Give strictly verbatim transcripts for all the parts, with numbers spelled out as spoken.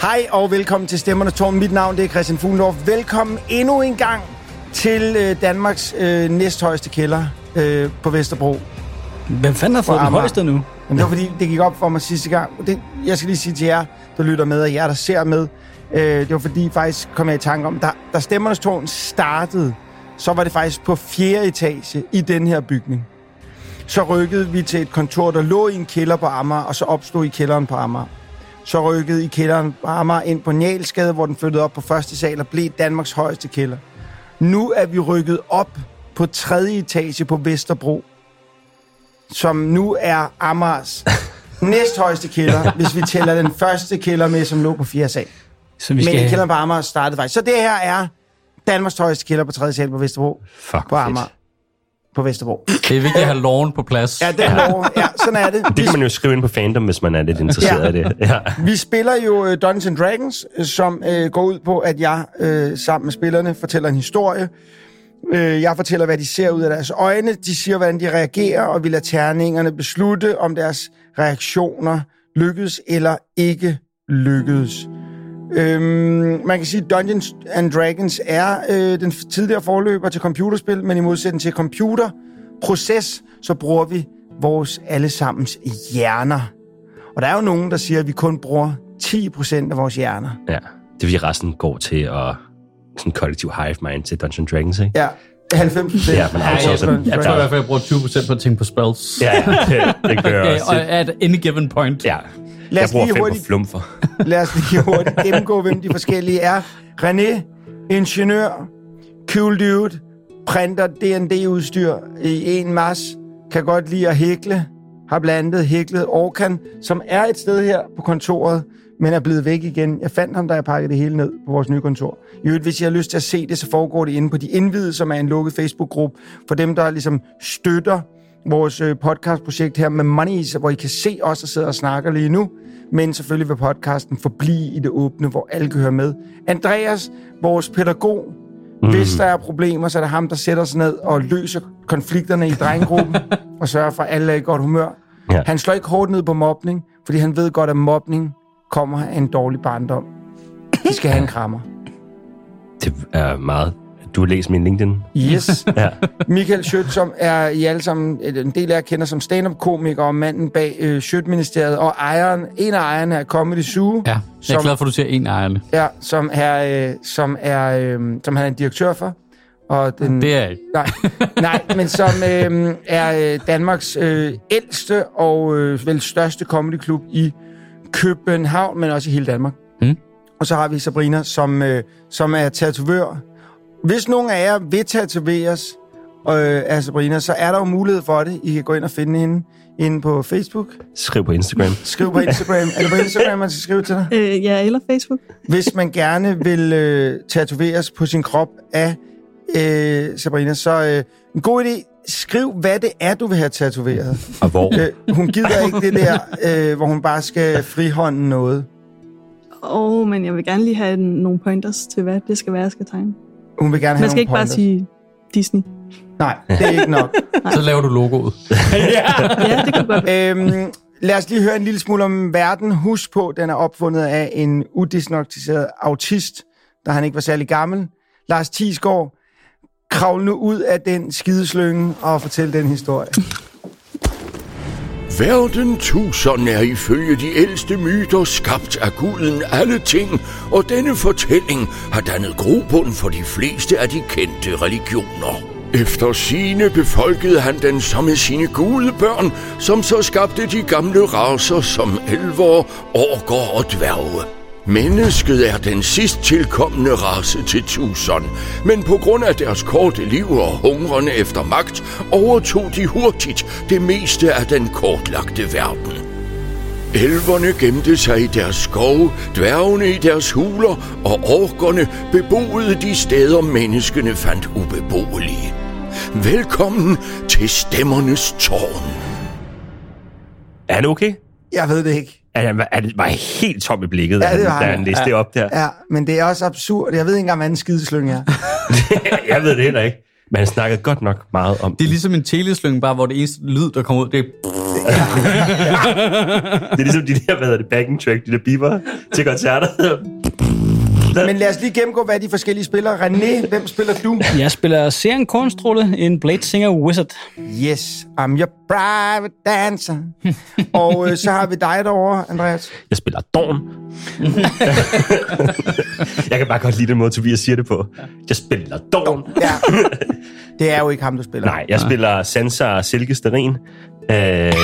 Hej og velkommen til Stemmernes Tårn. Mit navn det er Christian Fuglendorf. Velkommen endnu en gang til øh, Danmarks øh, næsthøjeste kælder øh, på Vesterbro. Hvem fanden har fået den højeste nu? Jamen, det var fordi, det gik op for mig sidste gang. Det, jeg skal lige sige til jer, der lytter med, og jer, der ser med. Øh, det var fordi, faktisk kom jeg i tanke om, da, da Stemmernes Tårn startede, så var det faktisk på fjerde etage i den her bygning. Så rykkede vi til et kontor, der lå i en kælder på Amager, og så opstod i kælderen på Amager. Så rykkede i kælderen på Amager ind på Njalsgade, hvor den flyttede op på første sal og blev Danmarks højeste kælder. Nu er vi rykket op på tredje etage på Vesterbro, som nu er Amagers næsthøjeste kælder, hvis vi tæller den første kælder med, som lå på fjerde sal. Så vi skal... Men kælderen på Amager startede faktisk. Så det her er Danmarks højeste kælder på tredje sal på Vesterbro. Fuck på Amager. På Vesterbro. Det er vigtigt at have loven på plads. Ja, det er loven. Ja, sådan er det. Det kan man jo skrive ind på fandom, hvis man er lidt interesseret ja. i det. Ja. Vi spiller jo uh, Dungeons and Dragons, som uh, går ud på, at jeg uh, sammen med spillerne fortæller en historie. Uh, jeg fortæller, hvad de ser ud af deres øjne. De siger, hvordan de reagerer, og vi lader terningerne beslutte, om deres reaktioner lykkedes eller ikke lykkedes. Øhm, man kan sige, at Dungeons and Dragons er øh, den tidligere forløber til computerspil, men i modsætning til computerproces, så bruger vi vores allesammens hjerner. Og der er jo nogen, der siger, at vi kun bruger ti procent af vores hjerner. Ja, det vil resten går til at sådan kollektiv hive mind til Dungeons and Dragons, ikke? Ja, halvfems procent. Ja, men altså, jeg, tror, jeg tror i hvert fald, jeg bruger tyve procent på at tænke på spells. Ja, det, det gør jeg også. Og at any given point. Ja. Lad os jeg bruger fem hurtigt, på flumfer. Lad os lige hurtigt gennemgå, hvem de forskellige er. René, ingeniør, cool dude, printer D and D-udstyr i en mas, kan godt lide at hækle, har blandt andet hæklet Orkan, som er et sted her på kontoret, men er blevet væk igen. Jeg fandt ham, da jeg pakkede det hele ned på vores nye kontor. I øvrigt, hvis I har lyst til at se det, så foregår det inde på De Indvidede, som er en lukket Facebook-gruppe, for dem, der ligesom støtter vores podcastprojekt her med Moneys, hvor I kan se os, der sidder og snakker lige nu, men selvfølgelig vil podcasten forblive i det åbne, hvor alle kan høre med. Andreas, vores pædagog, mm. hvis der er problemer, så er det ham, der sætter sig ned og løser konflikterne i drengegruppen og sørger for, at alle er i godt humør. Ja. Han slår ikke hårdt ned på mobning, fordi han ved godt, at mobning kommer af en dårlig barndom. De skal have en krammer. Det er meget... Du har læst min LinkedIn? Yes. Ja. Michael Schødt, som er I alle sammen, en del af jer kender som stand-up-komiker og manden bag øh, Schødt-ministeriet, og ejeren, en af ejerne er Comedy Zoo. Ja, jeg er som, glad for, at du siger en af ejerne. Ja, som er, øh, som er, øh, som han er en direktør for. Og den, det er jeg ikke. Nej, nej, men som øh, er øh, Danmarks øh, ældste og øh, vel største comedyklub i København, men også i hele Danmark. Mm. Og så har vi Sabrina, som, øh, som er tatovør. Hvis nogen af jer vil tatoveres øh, af Sabrina, så er der jo mulighed for det. I kan gå ind og finde hende inde på Facebook. Skriv på Instagram. Skriv på Instagram. Er det på Instagram, man skal skrive til dig? Øh, ja, eller Facebook. Hvis man gerne vil øh, tatoveres på sin krop af øh, Sabrina, så øh, en god idé. Skriv, hvad det er, du vil have tatoveret. Og hvor? Øh, hun gider ikke det der, øh, hvor hun bare skal frihånden noget. Åh, oh, men jeg vil gerne lige have nogle pointers til, hvad det skal være, jeg skal tegne. Hun vil gerne have Man skal ikke pointers. bare sige Disney. Nej, det er ikke nok. Så laver du logoet. ja. ja, det kan godt være. Øhm, lad os lige høre en lille smule om verden. Husk på, den er opfundet af en udiagnosticeret autist, da han ikke var særlig gammel. Lars Thiesgaard, kravl nu ud af den skideslynge og fortæl den historie. Verden tusind er ifølge de ældste myter skabt af guden alle ting, og denne fortælling har dannet grobund for de fleste af de kendte religioner. Efter sigende befolkede han den som med sine gudebørn, som så skabte de gamle racer som elver, orker og dværge. Mennesket er den sidst tilkommende race til Tucson, men på grund af deres korte liv og hungrende efter magt, overtog de hurtigt det meste af den kortlagte verden. Elverne gemte sig i deres skove, dværgene i deres huler, og orkerne beboede de steder, menneskene fandt ubeboelige. Velkommen til Stemmernes Tårn. Er det okay? Jeg ved det ikke. Han var, han var helt tom i blikket, ja, det da han, han læste ja. det op der. Ja, men det er også absurd. Jeg ved ikke engang, hvad en skideslynge er. Jeg ved det heller ikke. Men han snakkede godt nok meget om det. er ligesom en teleslynge, bare hvor det eneste lyd, der kommer ud, det er... Det er ligesom de der, hvad hedder det, backing track, de der beeper til koncerter. Men lad os lige gennemgå, hvad de forskellige spillere. René, hvem spiller du? Jeg spiller Seren Kornstrulle, en Blade Singer Wizard. Yes, I'm your private dancer. Og øh, så har vi dig derovre, Andreas. Jeg spiller Dorn. Jeg kan bare godt lide den måde, Tobias siger det på. Jeg spiller Dorn. Ja. Det er jo ikke ham, du spiller. Nej, jeg spiller Sansa Silkesterin. Øh...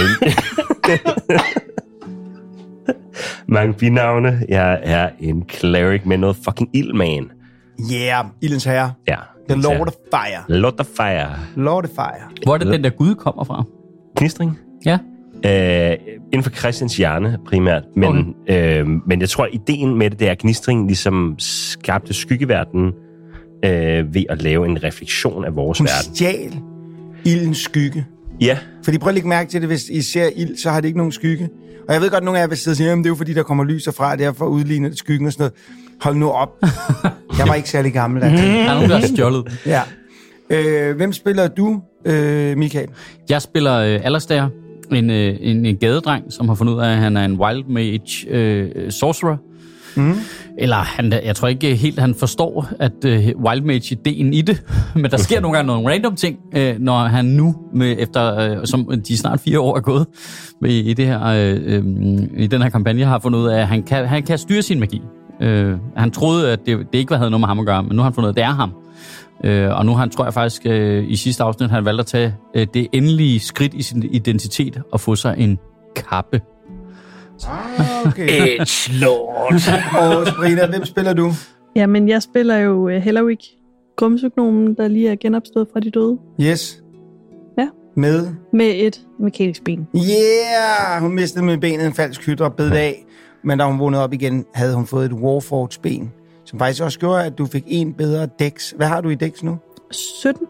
Mange binavne. Jeg er en cleric med noget fucking ild, man. Yeah, Ildens Herre. Ja. The Lord of Fire. Lord of Fire. Lord of Fire. Hvor er det, den der Gud kommer fra? Knistring? Ja. Øh, inden for Christians hjerne primært. Men, okay. øh, men jeg tror, at ideen med det, det er, at Knistring ligesom skabte skyggeverdenen øh, ved at lave en refleksion af vores Hun verden. stjal ildens skygge. Ja. Fordi prøv at lægge mærke til det, hvis I ser ild, så har det ikke nogen skygge. Og jeg ved godt, at nogle af jer vil sidde og sige, at det er jo fordi, der kommer lys fra, og derfor udligner det skyggen og sådan noget. Hold nu op. Jeg var ikke særlig gammel. Der, der er nogen, der har stjålet. Ja. Øh, hvem spiller du, øh, Michael? Jeg spiller øh, Alastair, en, øh, en, en gadedreng, som har fundet ud af, at han er en wild mage øh, sorcerer. Mm. Eller han, jeg tror ikke helt, han forstår, at øh, wild mage-ideen i det. Men der sker nogle gange nogle random ting, øh, når han nu, med, efter øh, som de snart fire år er gået med, i, det her, øh, øh, i den her kampagne, har fundet ud af, at han kan, han kan styre sin magi. Øh, han troede, at det, det ikke havde noget med ham at gøre, men nu har han fundet ud af, at det er ham. Øh, og nu har han, tror jeg faktisk, øh, i sidste afsnit, han valgt at tage øh, det endelige skridt i sin identitet og få sig en kappe. Ah, okay. It's Lord. Og Sabrina, hvem spiller du? Jamen, jeg spiller jo uh, Hellawig, grumsøgnomen, der lige er genopstået fra de døde. Yes. Ja. Med? Med et mekanisk ben. Yeah! Hun mistede med benet en falsk hydre og bed af. Men da hun vågnede op igen, havde hun fået et Warforged ben. Som faktisk også gjorde, at du fik en bedre dex. Hvad har du i dex nu? sytten.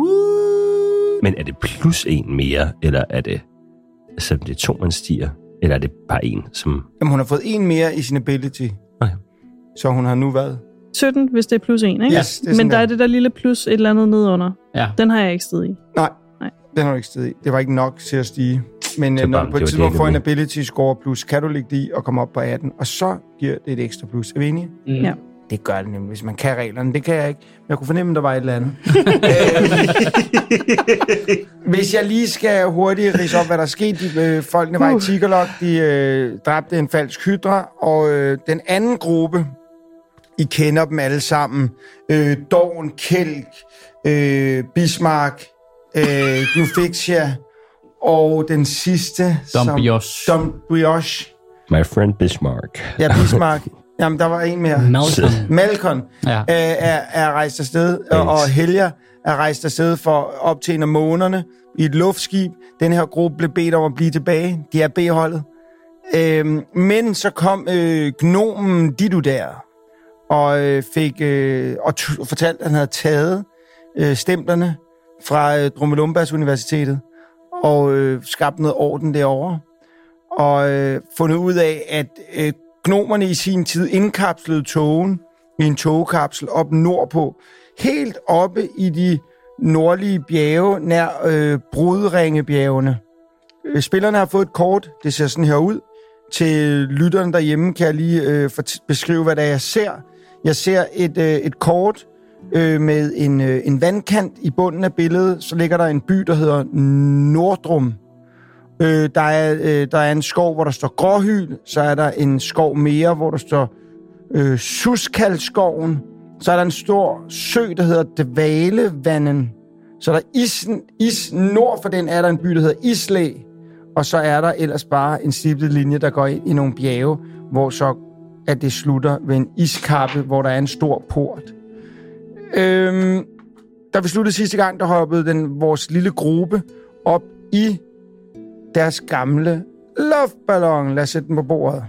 Woo! Men er det plus en mere, eller er det, altså det er to, man stiger? Eller er det bare en, som... Jamen, hun har fået en mere i sin ability. Okay. Så hun har nu været... sytten, hvis det er plus en, ikke? Yes, det er men der der. er det der lille plus et eller andet nedunder. Ja. Den har jeg ikke sted i. Nej, Nej. den har du ikke sted i. Det var ikke nok til at stige. Men Det når bare- du på et det var tidspunkt det, får en jeg ability score plus, kan du lægge det i og komme op på atten. Og så giver det et ekstra plus. Er vi enige? Mm. Ja. Det gør det nemlig, hvis man kan reglerne. Det kan jeg ikke. Men jeg kunne fornemme, at der var et eller andet. Hvis jeg lige skal hurtigt ridse op, hvad der skete. De, øh, folkene var i Tigerlok. De øh, dræbte en falsk hydra. Og øh, den anden gruppe, I kender dem alle sammen. Øh, Dorn, Kælk, øh, Bismarck, øh, Glufixia. Og den sidste... Dom som- Brioche. Dom Brioche. My friend Bismarck. Ja, Bismarck. Jamen, der var en mere. Malcolm. Malcolm Ja. øh, er, er rejst afsted, og, og Helga er rejst afsted for op til en af månederne i et luftskib. Den her gruppe blev bedt om at blive tilbage. De er B-holdet. Øhm, men så kom øh, gnomen Didu der, og øh, fik øh, og t- fortalte, at han havde taget øh, stemplerne fra øh, Drummelumbas Universitetet og øh, skabt noget orden derovre. Og øh, fundet ud af, at øh, gnomerne i sin tid indkapslede togen i en togkapsel op nordpå, helt oppe i de nordlige bjerge, nær øh, Brudringebjergene. Øh, spillerne har fået et kort, det ser sådan her ud. Til lytterne derhjemme kan jeg lige øh, beskrive, hvad det er, jeg ser. Jeg ser et, øh, et kort øh, med en, øh, en vandkant i bunden af billedet. Så ligger der en by, der hedder Nordrum. Øh, der, er, øh, der er en skov, hvor der står Gråhyl. Så er der en skov mere, hvor der står øh, Suskalskoven. Så er der en stor sø, der hedder Dvalevanden. Så er der isen, is, nord for den er der en by, der hedder Islæ. Og så er der ellers bare en stiplet linje, der går ind i nogle bjerge, hvor så at det slutter ved en iskappe, hvor der er en stor port. Øhm, da vi sluttede sidste gang, der hoppede den, vores lille gruppe op i deres gamle luftballon. Lad os sætte den på bordet.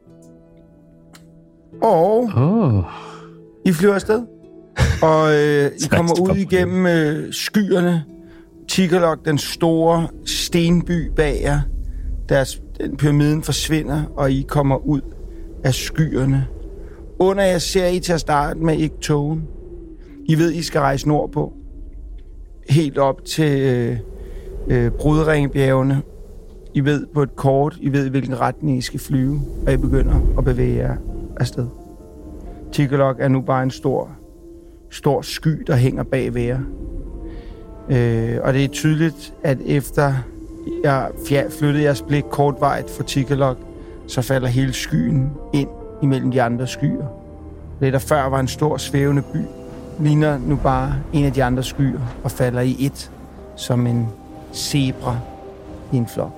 Og Oh. I flyver afsted. Og øh, I kommer ud igennem øh, skyerne. Tigerlok, den store stenby bag jer. Deres, den pyramiden forsvinder, og I kommer ud af skyerne. Under jer ser I til at starte med ikke togen. I ved, I skal rejse nordpå. Helt op til øh, øh, Brudringebjergene. I ved på et kort, I ved, i hvilken retning I skal flyve, og I begynder at bevæge jer afsted. Tikalok er nu bare en stor, stor sky, der hænger bag ved jer. Øh, og det er tydeligt, at efter jeg flyttede jeres blik kortvarigt for Tikalok, så falder hele skyen ind imellem de andre skyer. Det, der før var en stor svævende by, ligner nu bare en af de andre skyer og falder i et, som en zebra i en flok.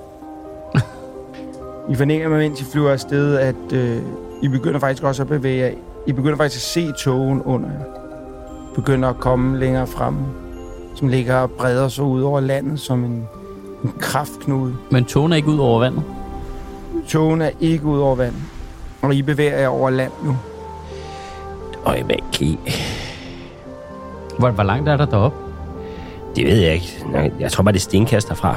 I fornemmer, mens I flyver afsted, at øh, I begynder faktisk også at bevæge jer. I begynder faktisk at se togen under jer. Begynder at komme længere frem, som ligger og breder sig ud over landet som en, en kraftknude. Men togen er ikke ud over vandet? Togen er ikke ud over vandet, og I bevæger jer over land nu. Øjeblik. Hvor, hvor langt er der deroppe? Det ved jeg ikke. Jeg tror bare, det er stenkast derfra.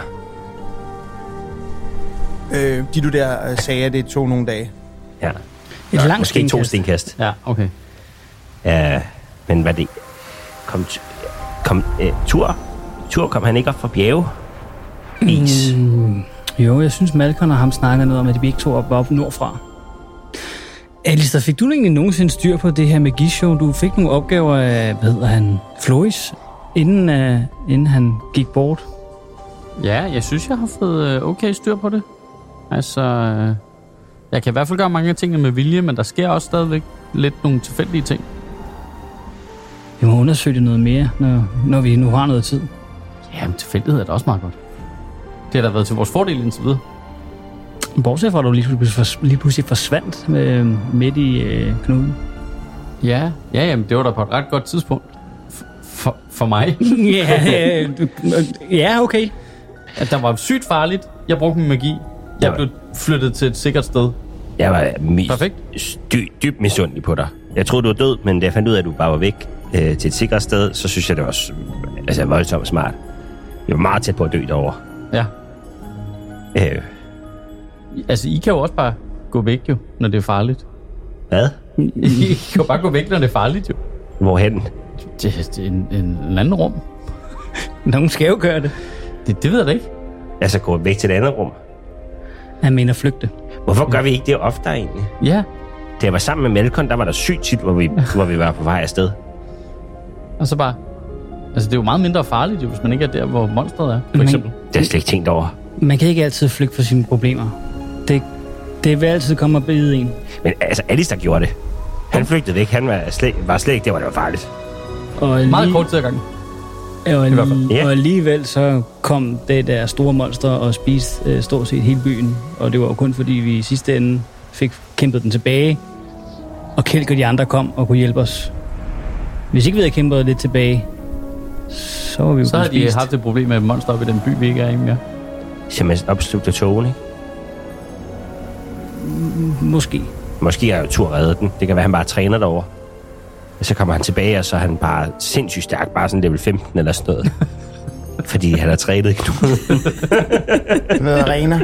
Øh, de du der øh, sagde, at det tog nogle dage. Ja. Et langt Måske stenkast. to stenkast. Ja, okay. Ja, men hvad det... Kom... kom øh, tur? Tur kom han ikke op fra bjerge? Is. Mm, jo, jeg synes, Malcolm og ham snakker noget om, at de begge to var op nordfra. Alistair, fik du egentlig nogensinde styr på det her magishow? Du fik nogle opgaver af, hvad hedder han, Floris, inden, uh, inden han gik bort. Ja, jeg synes, jeg har fået okay styr på det. Altså, jeg kan i hvert fald gøre mange af tingene med vilje, men der sker også stadigvæk lidt nogle tilfældige ting. Vi må undersøge det noget mere, når, når vi nu har noget tid. Jamen, tilfældighed er da også meget godt. Det har da været til vores fordel indtil videre. Bortset fra, at du lige pludselig, lige pludselig forsvandt øh, midt i øh, knuden. Ja, ja, jamen, det var da på et ret godt tidspunkt. For, for, for mig. ja, øh, ja, okay. At der var sygt farligt. Jeg brugte min magi. Jeg blev flyttet til et sikkert sted. Jeg var mest Perfekt. dy- dybt misundelig på dig. Jeg troede, du var død, men da jeg fandt ud af, at du bare var væk øh, til et sikkert sted, så synes jeg, det var altså, voldsomt smart. Jeg var meget tæt på at dø derovre. Ja. Øh, Altså, I kan jo også bare gå væk, jo, når det er farligt. hvad? I kan jo bare gå væk, når det er farligt, jo. Hvorhen? Det, det er en, en, en anden rum. Nogen skal jo gøre det. Det, det ved jeg da ikke. Altså, gå væk til et andet rum. Han mener flygte. Hvorfor gør vi ikke det oftere egentlig? Ja, Da jeg var sammen med Malcolm, der var der sygt tit, hvor vi, hvor vi var på vej afsted. og så bare... Altså, det er jo meget mindre farligt, jo, hvis man ikke er der, hvor monstret er, for Men- eksempel. Det har jeg slet ikke tænkt over. Man kan ikke altid flygte fra sine problemer. Det, det vil altid komme og bide en. Men altså, Alistair gjorde det. Han flygtede væk. Han var slet, var slet ikke der, hvor det var farligt. Og Meget lige- kort tid ad gangen. Og, hvert fald. Ja. og alligevel så kom det der store monster og spiste øh, stort set hele byen. Og det var jo kun fordi, vi i sidste ende fik kæmpet den tilbage. Og Kælk og de andre kom og kunne hjælpe os. Hvis ikke vi havde kæmpet lidt tilbage, så var vi jo Så har blevet de spist. haft et problem med et monster op i den by, vi ikke er i mere. Simpelthen opslugt af togen, ikke? Måske. Måske har jo tur reddet den. Det kan være, han bare træner derovre. Og så kommer han tilbage, og så er han bare sindssygt stærk. Bare sådan level femten eller sådan noget. Fordi han har trænet i knuden. Noget arena.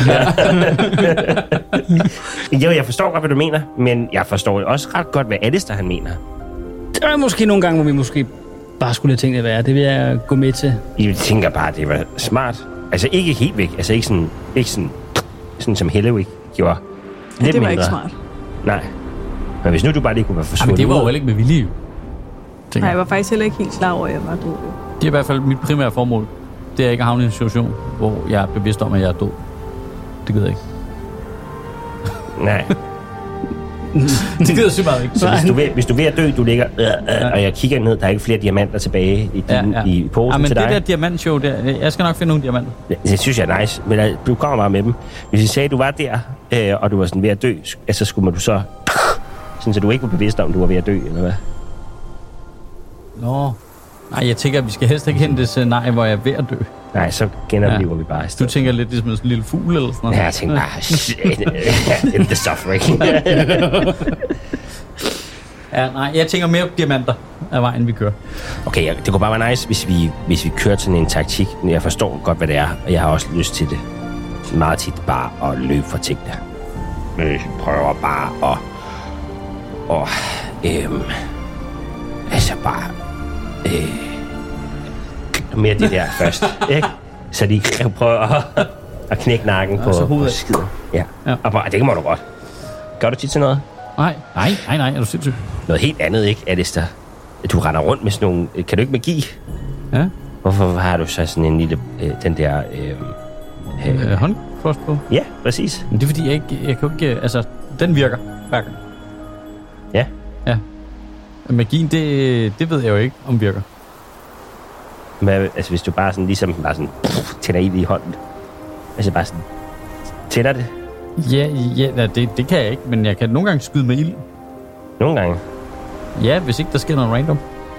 Jo, jeg forstår godt, hvad du mener. Men jeg forstår også ret godt, hvad Alistair han mener. Der er måske nogle gange, hvor vi måske bare skulle have tænkt at være. Det vil jeg gå med til. Jeg tænker bare, at det var smart. Altså ikke helt væk. Altså ikke sådan, ikke sådan, sådan som Hellewick gjorde. Ja, Lidt det var mindre. ikke smart. Nej. Men hvis nu du bare lige kunne være Jamen, forsvundet det var jo ud. heller ikke med vilje, jo. Nej, Tænker jeg jeg. var faktisk heller ikke helt klar over, at jeg var død. jo. Det er i hvert fald mit primære formål. Det er ikke at havne i en situation, hvor jeg er bevidst om, at jeg er død. Det gider jeg ikke. Nej. Det gider jeg simpelthen ikke. Så hvis du, ved, hvis du er ved at dø, du ligger, øh, øh, og jeg kigger ned, der er ikke flere diamanter tilbage i, din, Ja, ja. i posen Ja, men til det dig. der diamantshow der, jeg skal nok finde nogle diamanter. Det, det synes jeg er nice, men uh, du kommer bare med dem. Hvis jeg sagde, at du var der, øh, og du var sådan ved at dø, så skulle du så... Sådan, så du ikke var bevidst om, du var ved at dø, eller hvad? Nå. Nej, jeg tænker, at vi skal helst ikke hen det scenarie, hvor jeg er ved at dø. Nej, så genoplever ja. vi bare i Du stedet. tænker lidt ligesom sådan en lille fugl eller sådan noget. Ja, jeg tænker bare, shit, in the suffering. Ja, nej, jeg tænker mere på diamanter af vejen, vi kører. Okay, ja, det kunne bare være nice, hvis vi, hvis vi kørte sådan en taktik. Jeg forstår godt, hvad det er, og jeg har også lyst til det. Meget tit bare at løbe for tingene. Men jeg prøver bare at... Og, øhm, altså bare... Øh, mere det der først, ikke? Så de kan prøve at, Og knække nakken Og på, så på hovedet. skiden. Ja. Ja. Og bare, det kan man da godt. Gør du tit til noget? Nej, nej, nej, nej, er du sindssyg? Noget helt andet, ikke, Alistair? Du render rundt med sådan nogle... Kan du ikke magi? Ja, Hvorfor har du så sådan en lille... Øh, den der... Øh, øh, øh, håndcrossbow. ja, præcis. Men det er fordi, jeg ikke, jeg kan jo ikke, altså, den virker hver gang. Ja. Ja. Magien, det, det ved jeg jo ikke, om virker. Men, altså, hvis du bare sådan ligesom bare sådan... Pff, tænder ild i hånden. Altså bare sådan... Tænder det? Ja, ja det, det kan jeg ikke, men jeg kan nogle gange skyde med ild. Nogle gange. Ja, hvis ikke der sker noget random.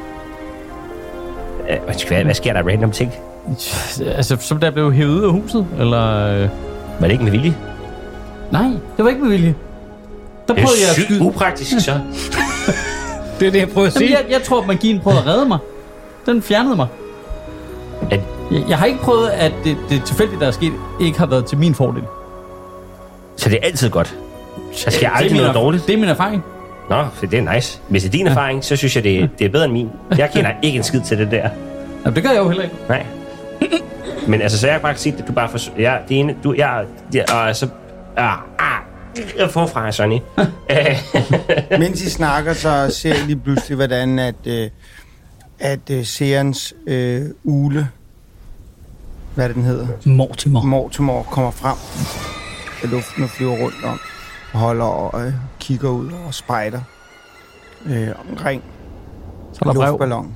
Øh, hvad, hvad sker der random ting? Altså, som der blev hævet ud af huset, eller... Øh... Var det ikke med vilje? Nej, det var ikke med vilje. Der Det er prøvede jeg at sygt skyde... upraktisk, så. Det er det, jeg prøver at Jamen, sige. jeg, jeg tror, at magien prøvede at redde mig. Den fjernede mig. At, Jeg, jeg har ikke prøvet, at det, det tilfældigt, der er sket, ikke har været til min fordel. så det er altid godt. Der sker Det er aldrig min noget erf- dårligt. Det er min erfaring. Nå, for det er nice. Hvis det er din erfaring, så synes jeg, det er, det er bedre end min. Jeg kender ikke en skid til det der. Jamen, det gør jeg jo heller ikke. Nej. Men altså, så jeg kan bare sige, at du bare får... Ja, det ene... Du, jeg... Ja, og så... Ah, ah, jeg får fra, Sonny. Mens I snakker, så ser I lige pludselig, hvordan at, øh, at øh, seerens øh, ule, hvad er det, den hedder? Mortimer. Mortimer kommer frem af luften og flyver rundt om og holder og øh, kigger ud og spejder øh, omkring Så er der brev. luftballon.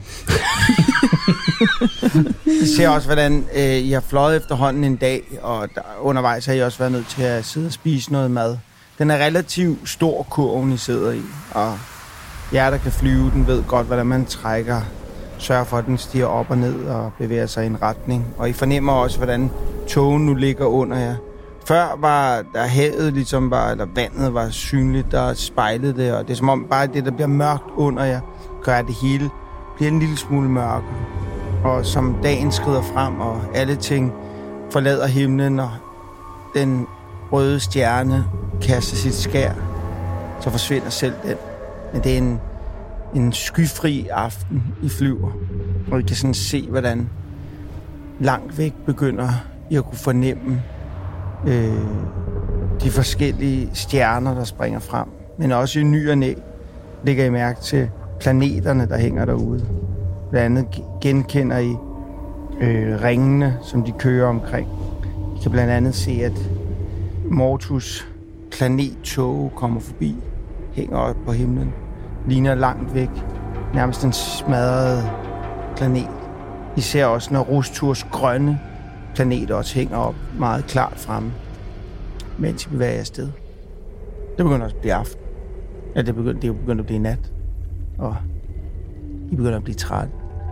I ser også, hvordan øh, I har fløjet efterhånden en dag, og der, undervejs har I også været nødt til at sidde og spise noget mad. Den er relativt stor, kurven I sidder i, og jer, der kan flyve, den ved godt, hvordan man trækker, sørger for, at den stiger op og ned og bevæger sig i en retning. Og I fornemmer også, hvordan togen nu ligger under jer. Før var der havet ligesom var, eller vandet var synligt, der spejlede det, og det er som om bare det, der bliver mørkt under jer, gør at det hele bliver en lille smule mørkere. Og som dagen skrider frem, og alle ting forlader himlen, og den røde stjerne kaster sit skær, så forsvinder selv den. Men det er en, en skyfri aften, I flyver. Og I kan sådan se, hvordan langt væk begynder I at kunne fornemme øh, de forskellige stjerner, der springer frem. Men også i ny og næ lægger I mærke til planeterne, der hænger derude. Blandt andet genkender I øh, ringene, som de kører omkring. I kan blandt andet se, at Mortus planettog kommer forbi, hænger op på himlen, ligner langt væk, nærmest en smadret planet. I ser også, når Rusturs grønne planet også hænger op meget klart fremme, mens I bevæger jer afsted. Det begynder også at blive aften. Ja, det, begynder, det er jo begyndt at blive nat, og I begynder at blive trætte.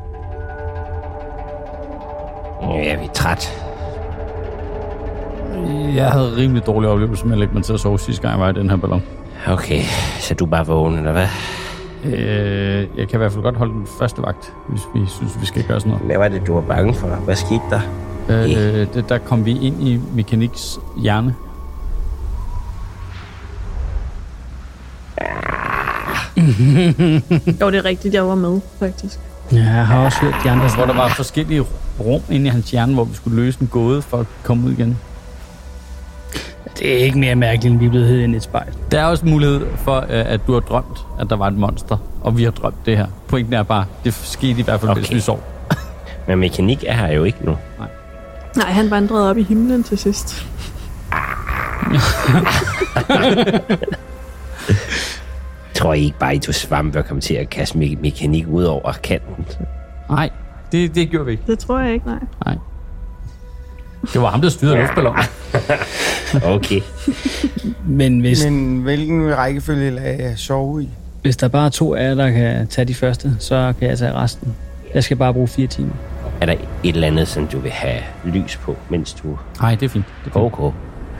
Ja, vi er træt. Jeg havde rimelig dårlig oplevelse med at lægge mig til at sove sidste gang, jeg var i den her ballon. Okay, så du er bare vågen, eller hvad? Øh, jeg kan i hvert fald godt holde den første vagt, hvis vi synes, vi skal gøre sådan noget. Hvad var det, du var bange for? Hvad skete der? Øh, øh, det, der kom vi ind i Mekaniks hjerne. Jo, det er rigtigt, jeg var med, faktisk. Ja, jeg har også hørt de andre Hvor snakke. der var forskellige rum inde i hans hjerne, hvor vi skulle løse en gåde for at komme ud igen. Det er ikke mere mærkeligt, end vi er blevet hed ind i et spejl. Der er også en mulighed for, øh, at du har drømt, at der var et monster, og vi har drømt det her. Pointen er bare, det skete i hvert fald, okay. Hvis vi sov. Men mekanik er her jo ikke nu. Nej, han vandrede op i himlen til sidst. Tror I ikke bare, I tog svampe og kom til at kaste me- mekanik ud over kanten? Nej, det, det gjorde vi ikke. Det tror jeg ikke, nej. Nej. Det var ham, der styrede luftballonen. Okay. Men hvis, Men hvilken rækkefølge lader jeg sove i? hvis der bare er to af jer, der kan tage de første, så kan jeg tage resten. Jeg skal bare bruge fire timer. Er der et eller andet, som du vil have lys på, mens du... Nej, det er fint. Det er fint. Okay.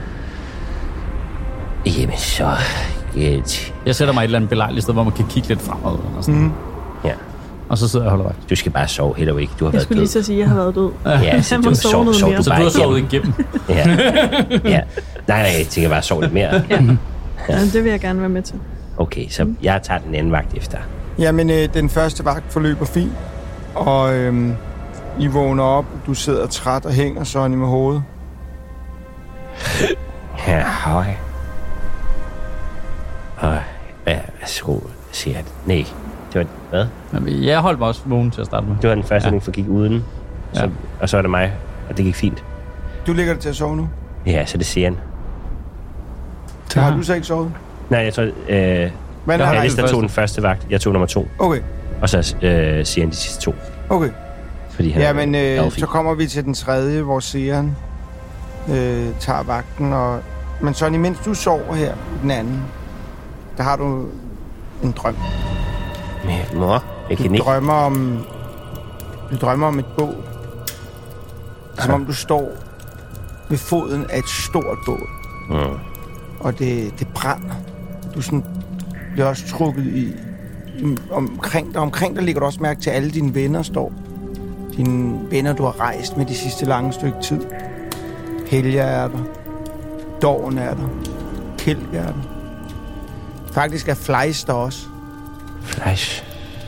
Jamen så... Et. Jeg sætter mig et eller andet belejligt sted, hvor man kan kigge lidt fremad. Eller sådan. Mm. Ja. Og så sidder jeg og holder vagt. Du skal bare sove, heller ikke. Du har Jeg været skulle lige død. så sige, at jeg har været død. Ja, så Han du må sov, sove noget sov mere. du Så bare du har sovet igennem. igennem? Ja. Ja. Nej, nej, jeg tænker bare, sov lidt mere. Ja. Ja, det vil jeg gerne være med til. Okay, så jeg tager den anden vagt efter. Jamen, øh, den første vagt forløber fint, og øh, I vågner op, du sidder træt og hænger Sonny med hovedet. Ja, høj. Og ja, værsgo, siger jeg. Nej, det var... Hvad? Jamen, jeg holdt mig også vågen til at starte med. Det var den første, Ja. der gik uden. Så, Ja. Og så er det mig, og det gik fint. Du ligger dig til at sove nu? Ja, så det siger han. Så har du så ikke sovet? Nej, jeg tror... Øh, Hvad jeg har har du? vist, der tog den første vagt. Jeg tog nummer to. Okay, Og så øh, siger han de sidste to. okay. Fordi han Ja, men øh, Alfie. så kommer vi til den tredje, hvor seeren øh, tager vagten. Og... Men så imens du sover her i den anden, der har du en drøm. Men mor, jeg kan Du ikke... drømmer om, du drømmer om et bål. Som om du står ved foden af et stort bål. Mm. Og det, det brænder. Du sådan, bliver også trukket i, i omkring dig. Omkring dig ligger du også mærke til, at alle dine venner står. Dine venner, du har rejst med de sidste lange stykke tid. Helge er der. Dorn er der. Kjeld er der. Faktisk er Fleisch der også. Flash.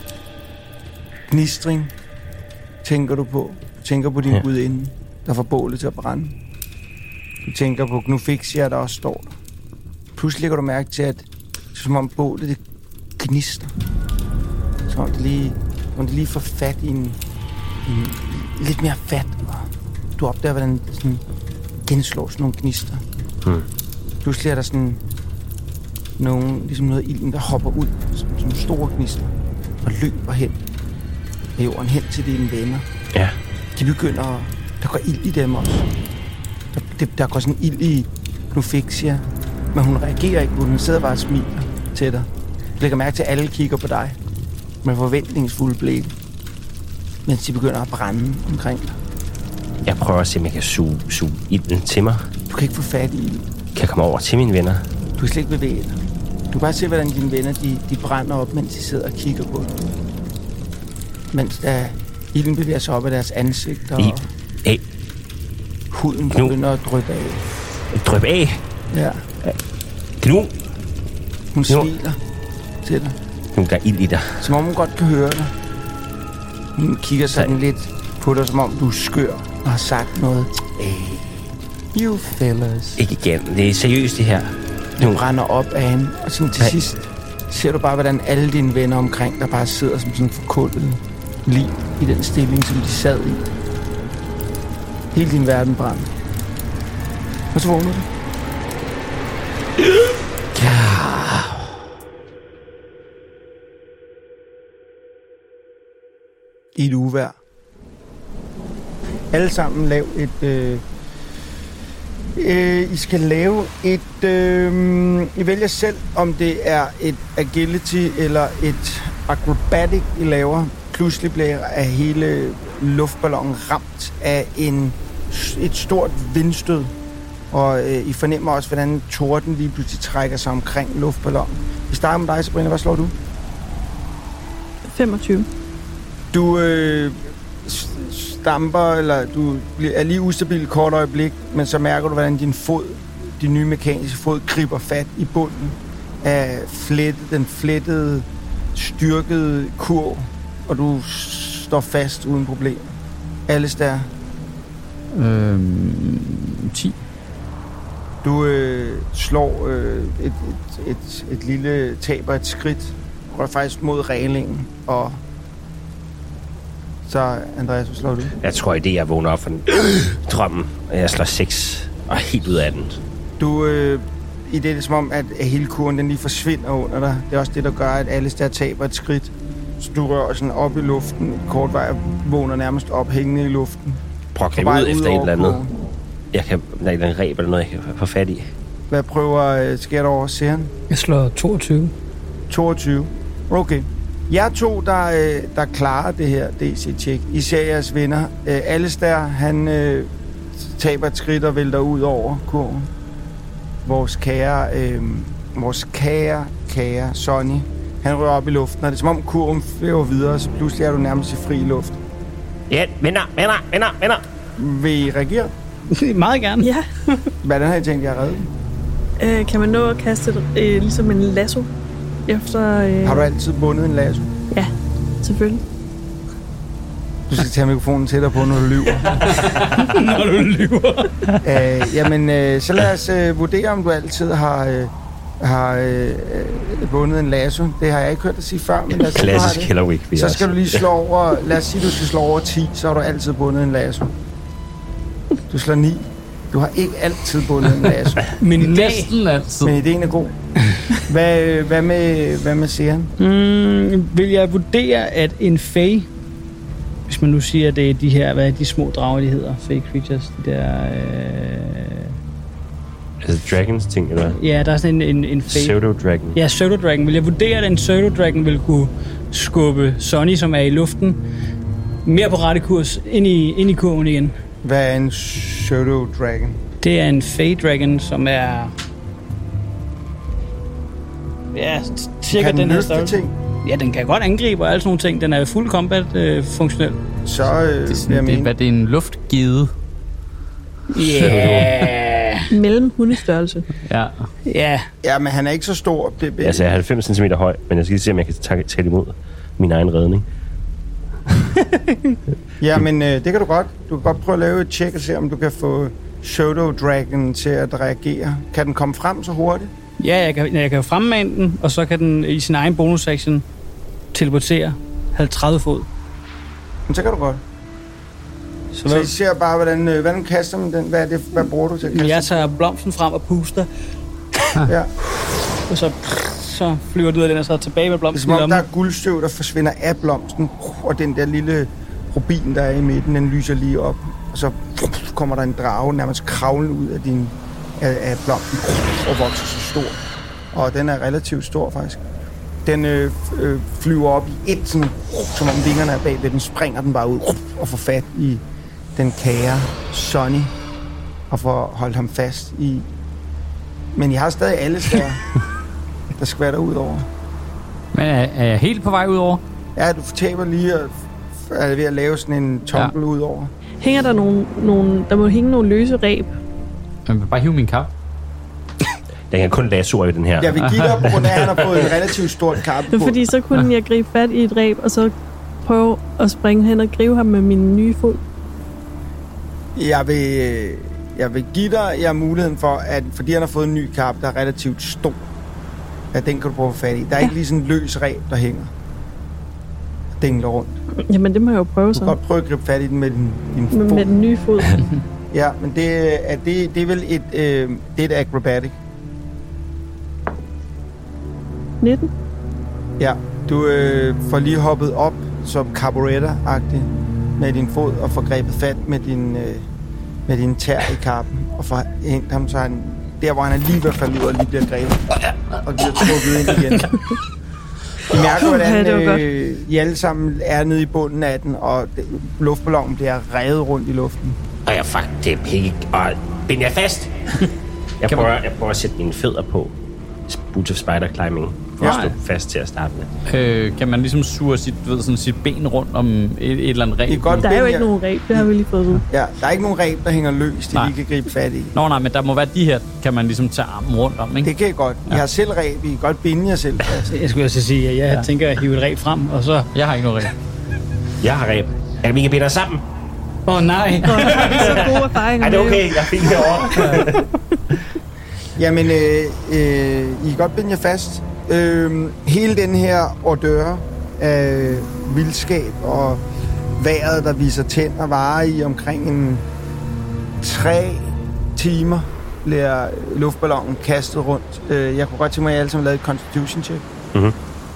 Gnistring tænker du på. Du tænker på din Ja. ja. gudinde, der får bålet til at brænde. Du tænker på Gnufixia, der også står der. Pludselig lægger du mærke til, at det er som om bålet det gnister. Som om det lige, som om det lige får fat i en, en lidt mere fat. Og du opdager, hvordan det sådan genslår sådan nogle gnister. Hmm. Pludselig er der sådan nogle, ligesom noget ilden, der hopper ud, som, som store gnister, og løber hen af jorden, hen til dine venner. Ja. De begynder at... Der går ild i dem også. Der, det, der går sådan ild i Gnufixia, men hun reagerer ikke. Hun sidder bare og smiler til dig. Du lægger mærke til, at alle kigger på dig med forventningsfulde blik, mens de begynder at brænde omkring dig. Jeg prøver at se, om jeg kan suge, suge ilden til mig. Du kan ikke få fat i ild. Kan jeg komme over til mine venner? Du kan slet ikke bevæge dig. Du kan bare se, hvordan dine venner de, de brænder op, mens de sidder og kigger på dig. Mens der ilden bevæger sig op af deres ansigter, I, og hey, huden Nu. begynder at dryppe af. drøb af. Ja. Knu. Hun Nu. smiler til dig, Nu der er ild i dig. som om hun godt kan høre dig. Hun kigger sådan Nej. lidt på dig, som om du er skør og har sagt noget. Hey, you fellas. Ikke igen. Det er seriøst, det her. Du brænder op af hende, og sådan til Nej. sidst ser du bare, hvordan alle dine venner omkring der bare sidder som sådan forkullet lig i den stilling, som de sad i. Hele din verden brænder. Og så vågner du. I et uvejr. Alle sammen lav et... Øh, øh, I skal lave et... Øh, I vælger selv, om det er et agility eller et acrobatic, I laver. Pludselig bliver af hele luftballonen ramt af en, et stort vindstød. Og øh, I fornemmer også, hvordan torden lige pludselig trækker sig omkring luftballonen. Vi starter med dig, Sabrina. Hvad slår du? femogtyve. Du øh, stamper, eller du er lige ustabil et kort øjeblik, men så mærker du, hvordan din fod, din nye mekaniske fod, griber fat i bunden af flettet, den flettede, styrkede kurv, og du står fast uden problem. Alistair, Øhm, ti. du øh, slår øh, et, et, et, et lille taber et skridt, rører faktisk mod reglingen, og så, Andreas, hvad slår du? Jeg tror, i det, jeg vågner op fra den drømmen, og jeg slår seks og er helt ud af den. Du, øh, i det er det som om, at hele kurven den lige forsvinder under dig. Det er også det, der gør, at Alistair taber et skridt. Så du rører sådan op i luften, kort vej, og vågner nærmest op hængende i luften. Prøv at På klippe vej ud efter et over eller andet. kurven. Jeg kan, der er et eller andet reb eller noget, jeg kan få fat i. Hvad prøver øh, sker der over serien? Jeg slår toogtyve. toogtyve. Okay. Jeg to, der, øh, der klarer det her D C-check. I ser jeres venner. Øh, Alistair, han øh, taber et skridt og vælter ud over kurven. Vores kære, øh, vores kære, kære Sonny, han rører op i luften, og det er som om kurven flyver videre, så pludselig er du nærmest i fri luft. Ja, venner, venner, venner, venner. Vil I reagere? Meget gerne. Ja. Hvordan har I tænkt jer at redde? Øh, kan man nå at kaste et, øh, ligesom en lasso efter... Øh... Har du altid bundet en lasso? Ja, selvfølgelig. Du skal tage mikrofonen til dig på, når du lyver. Når du lyver. øh, jamen, øh, så lad os øh, vurdere, om du altid har, øh, har øh, vundet en lasso. Det har jeg ikke hørt dig sige før, men lad os sige, Klassisk Killer Week. Så skal du lige slå over... Lad os sige, du skal slå over ti, så har du altid vundet en lasso. Du slår ni. Du har ikke altid bundet en lasso. Men Næsten altid. Men ideen er god. Hvad, hvad med, hvad med seeren? Mm, vil jeg vurdere, at en Fae, hvis man nu siger, at det er de her, hvad er de små drager, de hedder? Fae creatures, de der... Øh... Altså dragons ting, eller? Ja, der er sådan en, en, en Fae. Pseudo-dragon. Ja, Pseudo-dragon. Vil jeg vurdere, at en Pseudo-dragon vil kunne skubbe Sonny, som er i luften, mere på rette kurs, ind i, ind i kurven igen? Hvad er en pseudo-dragon? Det er en Fae-dragon, som er... Ja, cirka Kan den den her løfte størrelse. ting? Ja, den kan godt angribe og alle sådan nogle ting. Den er fuld combat-funktionel. Så øh, Det er, vil sådan, jeg det, mene... hvad, det er en luftgide. Ja. Mellem hundestørrelse. Ja. Ja. Ja, men han er ikke så stor. Det, det, Altså, jeg er halvfems centimeter høj, men jeg skal lige se, om jeg kan tage, tage imod min egen redning. Ja, men øh, det kan du godt. Du kan godt prøve at lave et tjek og se, om du kan få Pseudo-dragon til at reagere. Kan den komme frem så hurtigt? Ja, jeg kan, jeg kan fremmane den, og så kan den i sin egen bonus-section teleportere halvtreds fod. Men så kan du godt. Så, Så hvad, I ser bare, hvordan, øh, hvordan kaster man den? Hvad, er det, hvad bruger du til at kaste? jeg tager blomsten frem og puster, Ja. og så, så flyver det ud af den, og så tilbage med Det er blomsten som i om, der lommen. er guldstøv, der forsvinder af blomsten, og den der lille rubin, der er i midten, den lyser lige op. Og så kommer der en drage nærmest kravlen ud af, din, af, af blomsten og vokser så stor. Og den er relativt stor, faktisk. Den øh, øh, flyver op i et, sådan, som om vingerne er bagved. Den springer den bare ud og får fat i den kære Sonny og får holdt ham fast i... Men I har stadig alle steder, der skvatter ud over. Men er, er jeg helt på vej ud over? Ja, du taber lige og er ved at lave sådan en tumble ja. ud over. Hænger der nogle, nogle... Der må hænge nogle løse reb. Jeg vil bare hive min kap. Den kan kun lasso i den her. Jeg vil give dig, på grund af, at han har fået en relativt stort kappe Det på. er fordi, så kunne jeg gribe fat i et reb, og så prøve at springe hen og gribe ham med min nye fod. Jeg vil, jeg vil give dig jeg muligheden for, at fordi han har fået en ny kappe, der er relativt stor, at den kan du prøve at få fat i. Der er ja. ikke lige sådan en løs reb, der hænger. Dingler rundt. Jamen, det må jeg jo prøve Du så. kan godt prøve at gribe fat i den med din, din Med, fod. med den nye fod. Ja, men det er, det, det er vel et, øh, det er et acrobatic. nitten. Ja, du øh, får lige hoppet op som carburetter-agtig med din fod og får grebet fat med din, øh, med din tær i kappen og får hængt ham, så han, der hvor han er lige ved at falde ud og lige bliver grebet og bliver trukket ind igen. I mærker, hvordan Ja, det var øh, I alle sammen er nede i bunden af den, og det, luftballonen bliver revet rundt i luften. Og jeg fuck, det er pæk. Og bind jer fast. Jeg prøver, jeg prøver at sætte mine fødder på. Boots of spider climbing. For at Ja. stå fast til at starte med. Øh, kan man ligesom sure sit, du ved, sådan, sit ben rundt om et, et eller andet I er reb? godt Der er jo ben ikke her. nogen reb, det har vi lige fået at vide. Ja, der er ikke nogen reb, der hænger løs, det Nej. I kan gribe fat i. Nå nej, men der må være de her, kan man ligesom tage armen rundt om, ikke? Det kan I godt. I har selv reb, I kan godt binde jer selv fast. Jeg skulle også sige, at jeg ja. tænker at hive et reb frem, og så... Jeg har ikke noget reb. Jeg har reb. Ja, vi kan binde os sammen. Åh oh, nej! Så gode erfaringer Er det med okay? Jeg er fint herovre. Jamen, øh, øh, I kan godt binde jer fast. Øh, hele den her ordøre af vildskab og vejret, der viser tænder, varer i omkring en tre timer, bliver luftballonen kastet rundt. Øh, jeg kunne godt tænke mig, at I alle sammen lavede et constitution check. Mm-hmm.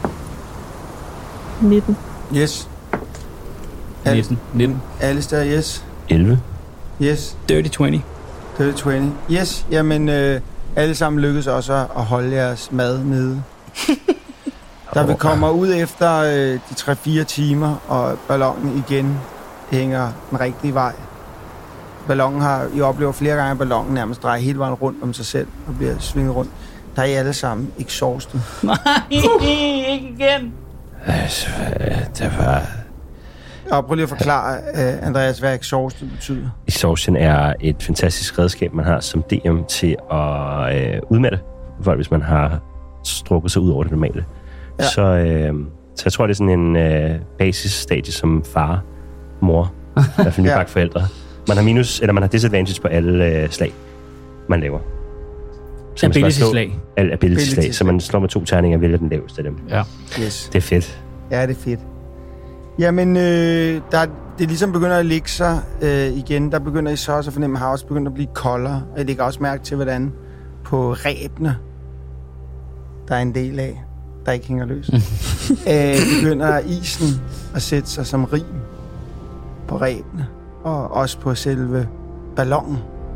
nitten. Yes. Alle, nitten. nitten. alle steder, yes. elleve. Yes. Dirty tyve. Dirty tyve. Yes, jamen øh, alle sammen lykkedes også at holde jeres mad nede. Der vil komme ud efter øh, de tre fire timer, og ballonen igen hænger den rigtige vej. Ballonen har, I oplever flere gange, at ballonen nærmest drejer hele vejen rundt om sig selv og bliver svinget rundt. Der er I alle sammen exhausted. Nej, ikke igen! Altså, det var... Og prøv lige at forklare, uh, Andreas, hvad exhausted betyder. Exhaustion er et fantastisk redskab, man har som D M til at øh, udmatte folk, hvis man har strukket sig ud over det normale. Ja. Så, øh, så jeg tror, det er sådan en øh, basisstadie som far mor. I hvert fald nybagt Ja. forældre. Man har minus, eller man har disadvantage på alle øh, slag, man laver. Så man skal bare slå Ability-slag. alle ability-slag, Ability-slag. så man slår med to terninger og vælger den laveste af dem. Ja. Yes. Det er fedt. Ja, det er fedt. Jamen, øh, der, det ligesom begynder at ligge sig øh, igen. Der begynder I så også at fornemme, at har også begyndt at blive koldere. Og jeg lægger også mærke til, hvordan på ræbene, der er en del af, der ikke hænger løs, øh, begynder isen at sætte sig som rim på ræbene. Og også på selve ballonen.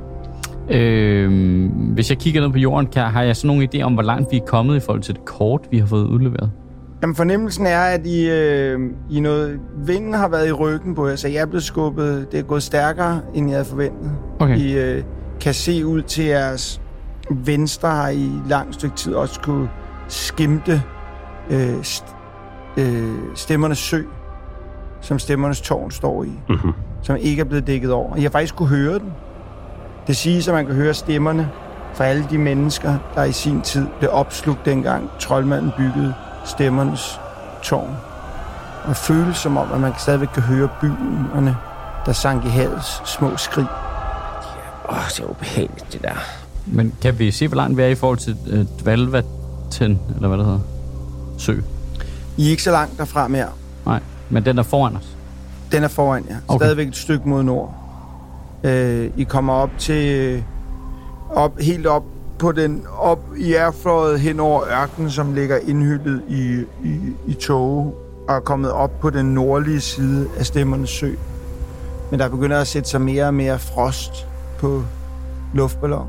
Øh, hvis jeg kigger ned på jorden, kan, har jeg så nogle idé om, hvor langt vi er kommet i forhold til det kort, vi har fået udleveret? Jamen, fornemmelsen er, at I, øh, I noget, vinden har været i ryggen på jer, så jeg er blevet skubbet. Det er gået stærkere, end jeg havde forventet. Okay. I øh, kan se ud til jeres venstre, har I et langt stykke tid også kunne skimte øh, st- øh, Stemmernes Sø, som Stemmernes Tårn står i, Mm-hmm. som ikke er blevet dækket over. I har faktisk kunne høre den. Det siges, at man kan høre stemmerne fra alle de mennesker, der i sin tid blev opslugt dengang troldmanden byggede Stemmernes Tårn. Og føles som om, at man stadigvæk kan høre byerne, der sank i havets små skrig. Åh, oh, det er ubehageligt, det der. Men kan vi se, hvor langt vi er i forhold til øh, Dvalvaten, eller hvad det hedder? Sø? I er ikke så langt derfra mere. Nej, men den er foran os. Den er foran jer. Okay. Stadigvæk et stykke mod nord. Øh, I kommer op til... Op, helt op på den... Op i er fløjet hen over ørkenen, som ligger indhyllet i, i, i tåge, og er kommet op på den nordlige side af Stemmernes Sø. Men der begynder at sætte sig mere og mere frost på luftballonen.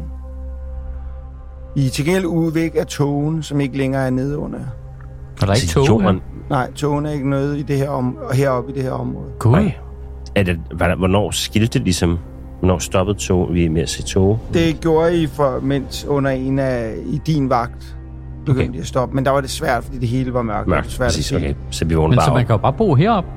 I er til gengæld ude væk af tågen, som ikke længere er nede under jer. Er der ikke Altså, tog? jorden- Nej, tågen er ikke noget i det her om, heroppe i det her område. Cool. Nej. Er det, var der, hvornår skilte ligesom? Hvornår stoppede tog, vi med at se tog? Det gjorde I for, mens under en af i din vagt begyndte Okay. okay. at stoppe. Men der var det svært, fordi det hele var mørkt. Det var Mørkt, svært præcis, at se. okay. Så vi vågnede Men bare så man op. kan jo bare bo heroppe.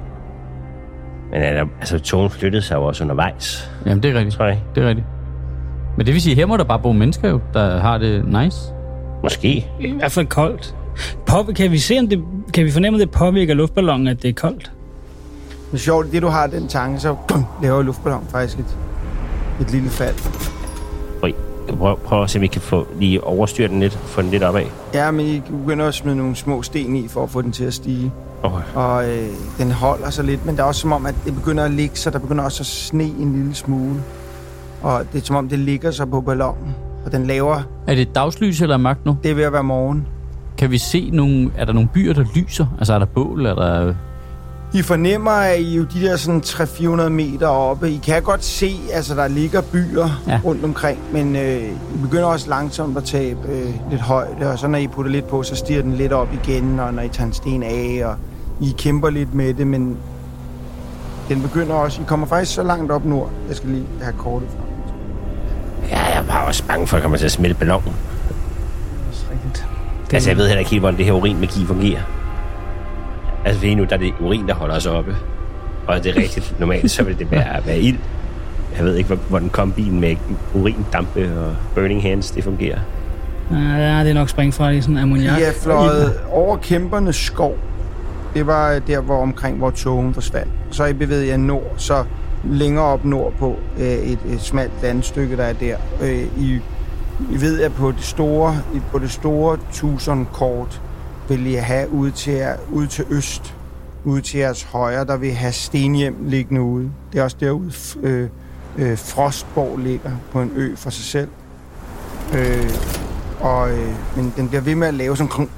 Men er der, altså, togen flyttede sig jo også undervejs, Jamen, det er rigtigt. tror jeg. Det er rigtigt. Men det vil sige, her må der bare bo mennesker jo, der har det nice. Måske. I hvert fald koldt. På, kan vi se, om det, kan vi fornemme, at det påvirker luftballonen, at det er koldt? Men sjovt, det du har den tanke, så bum, laver luftballon faktisk et, et lille fald. Oj, prøv, prøv at se, om vi kan få lige overstyre den lidt, få den lidt opad. Ja, men I begynder at smide nogle små sten i, for at få den til at stige. Okay. Og øh, den holder sig lidt, men det er også som om, at det begynder at ligge sig. Der begynder også at sne en lille smule. Og det er som om, det ligger sig på ballonen. Og den laver, Er det dagslys eller mørkt nu? det er ved at være morgen. Kan vi se nogle... Er der nogle byer, der lyser? Altså, er der bål? Er der... I fornemmer, at I jo de der sådan tre til fire hundrede meter oppe. I kan godt se, altså der ligger byer Ja. ja. rundt omkring, men øh, I begynder også langsomt at tabe øh, lidt højde, og så når I putter lidt på, så stiger den lidt op igen, og når I tager en sten af, og I kæmper lidt med det, men den begynder også... I kommer faktisk så langt op nord. Jeg skal lige have kortet fra. Ja, jeg var også bange for, at jeg kommer til at smitte ballonen. Det er rigtigt. Altså, jeg ved heller ikke helt, hvordan det her urinmagi fungerer. Altså, lige nu, der er det urin, der holder os oppe. Og det er rigtigt. Normalt, så vil det være, være ild. Jeg ved ikke, hvordan kombinen med urindampe og burning hands, det fungerer. Ja, det er nok spring fra det sådan ammoniak. I er fløjet over kæmpernes skov. Det var der, hvor omkring, hvor togen forsvandt. Så er I bevæget jer nord, så længere op nordpå, øh, et, et smalt landstykke, der er der. Øh, I, I ved, at på det store, på det store tusind-kort vil I have ude til, jer, ude til øst, ude til jeres højre, der vil have Stenhjem liggende ude. Det er også derude, øh, øh, Frostborg ligger på en ø for sig selv. Øh, og, øh, men den bliver ved med at lave sådan kring.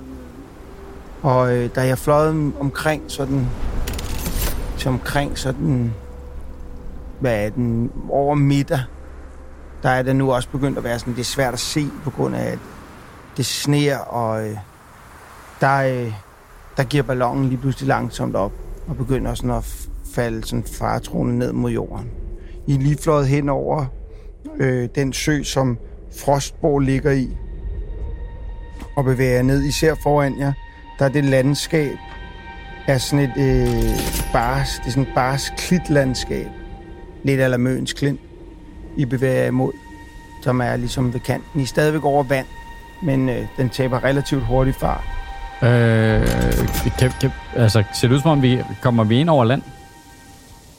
Og øh, da jeg fløjet omkring sådan, til omkring sådan, hvad er den, over middag, der er det nu også begyndt at være sådan, det er svært at se på grund af, at det sner, og øh, der, øh, der giver ballonen lige pludselig langsomt op, og begynder sådan at falde sådan faretroende ned mod jorden. I er lige fløjet hen over øh, den sø, som Frostborg ligger i, og bevæger jer ned, især foran jer. Der er det landskab af sådan et øh, bars, det er sådan et bars klitlandskab. Lidt eller Møns Klint, I bevæger jer imod, som er ligesom ved kanten. I er stadigvæk over vand, men øh, den taber relativt hurtigt fart. Øh, kan, kan, altså, ser det ud som om, vi kommer vi ind over land?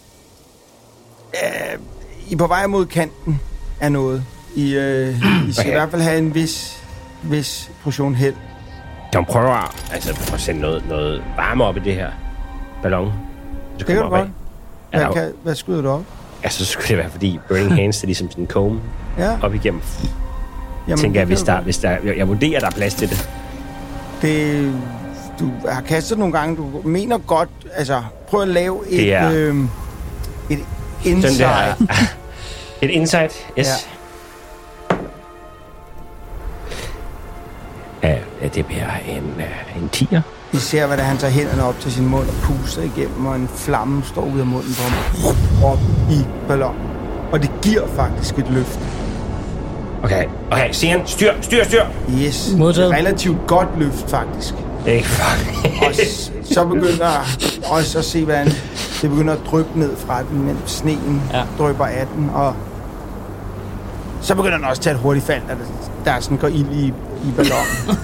I er på vej mod kanten af noget. I, øh, I skal Okay. i hvert fald have en vis, vis portion held. John prøver altså at sende noget, noget varme op i det her ballon. Det kan du godt. Hvad, Ja, kan, hvad skyder du op? altså, så skulle det være, fordi Burning Hands er ligesom sådan en comb Ja. op igennem. Jamen, Tænker jeg, det hvis kan du der, godt. hvis der, jeg, jeg vurderer, der er plads til det. Det, du har kastet nogle gange, du mener godt, altså prøv at lave et, Det er- øh, et Sådan insight. der. Et insight, yes. Ja. Ja, det bliver en, uh, en tier. I ser, hvad der han tager hænderne op til sin mund og puster igennem, og en flamme står ud af munden på ham op i ballonen. Og det giver faktisk et løft. Okay, okay, Sian, styr, styr, styr. Yes, Modtaget. et relativt godt løft faktisk. Ikke fuck. Og s- så begynder også at se, hvordan det begynder at dryppe ned fra den, men sneen Ja. ja. drypper af den, og så begynder den også at tage et hurtigt fald, der, der sådan går ild i, i ballonen.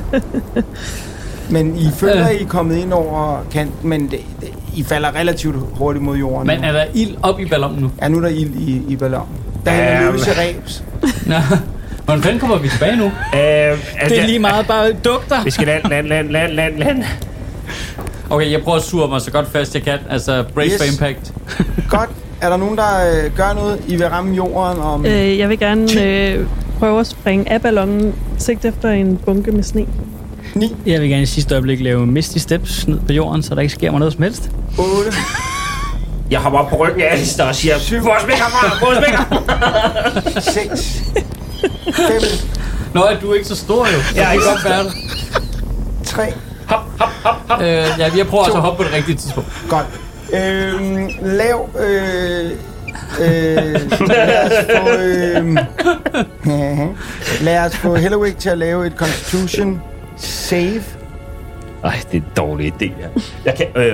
Men I føler, at I er kommet ind over kanten, men det, det, I falder relativt hurtigt mod jorden. Men nu. er der ild op i ballonen nu? Ja, nu er der ild i, i ballonen. Der Ja, er en men- løse rebs. Nå. Hvordan fanden kommer vi tilbage nu? Øh, altså, Det er lige meget bare dugter. Vi skal land, land, land, land, land, land. Okay, jeg prøver at sure mig så godt fast jeg kan. Altså, brace Yes. for impact. Godt. Er der nogen, der øh, gør noget? I vil ramme jorden om... Øh, jeg vil gerne øh, prøve at springe af ballonen, sigt efter en bunke med sne. ni, Jeg vil gerne i sidste øjeblik lave misty steps ned på jorden, så der ikke sker mig noget som helst. otte, Jeg hopper op på ryggen af Alistair og siger, Syv. få os væk herfra, få os væk herfra. seks, fem, Nå, er du ikke så stor jo. Jeg er kan ikke godt være det. tre. Øh, ja, jeg prøver også at hoppe på det rigtige tidspunkt. Godt. Øhm, lav... Øh, øh, lad os få... Øh, lad os få Hellowick til at lave et Constitution save. Ej, det er en dårlig idé. Ja. Jeg kan... Øh,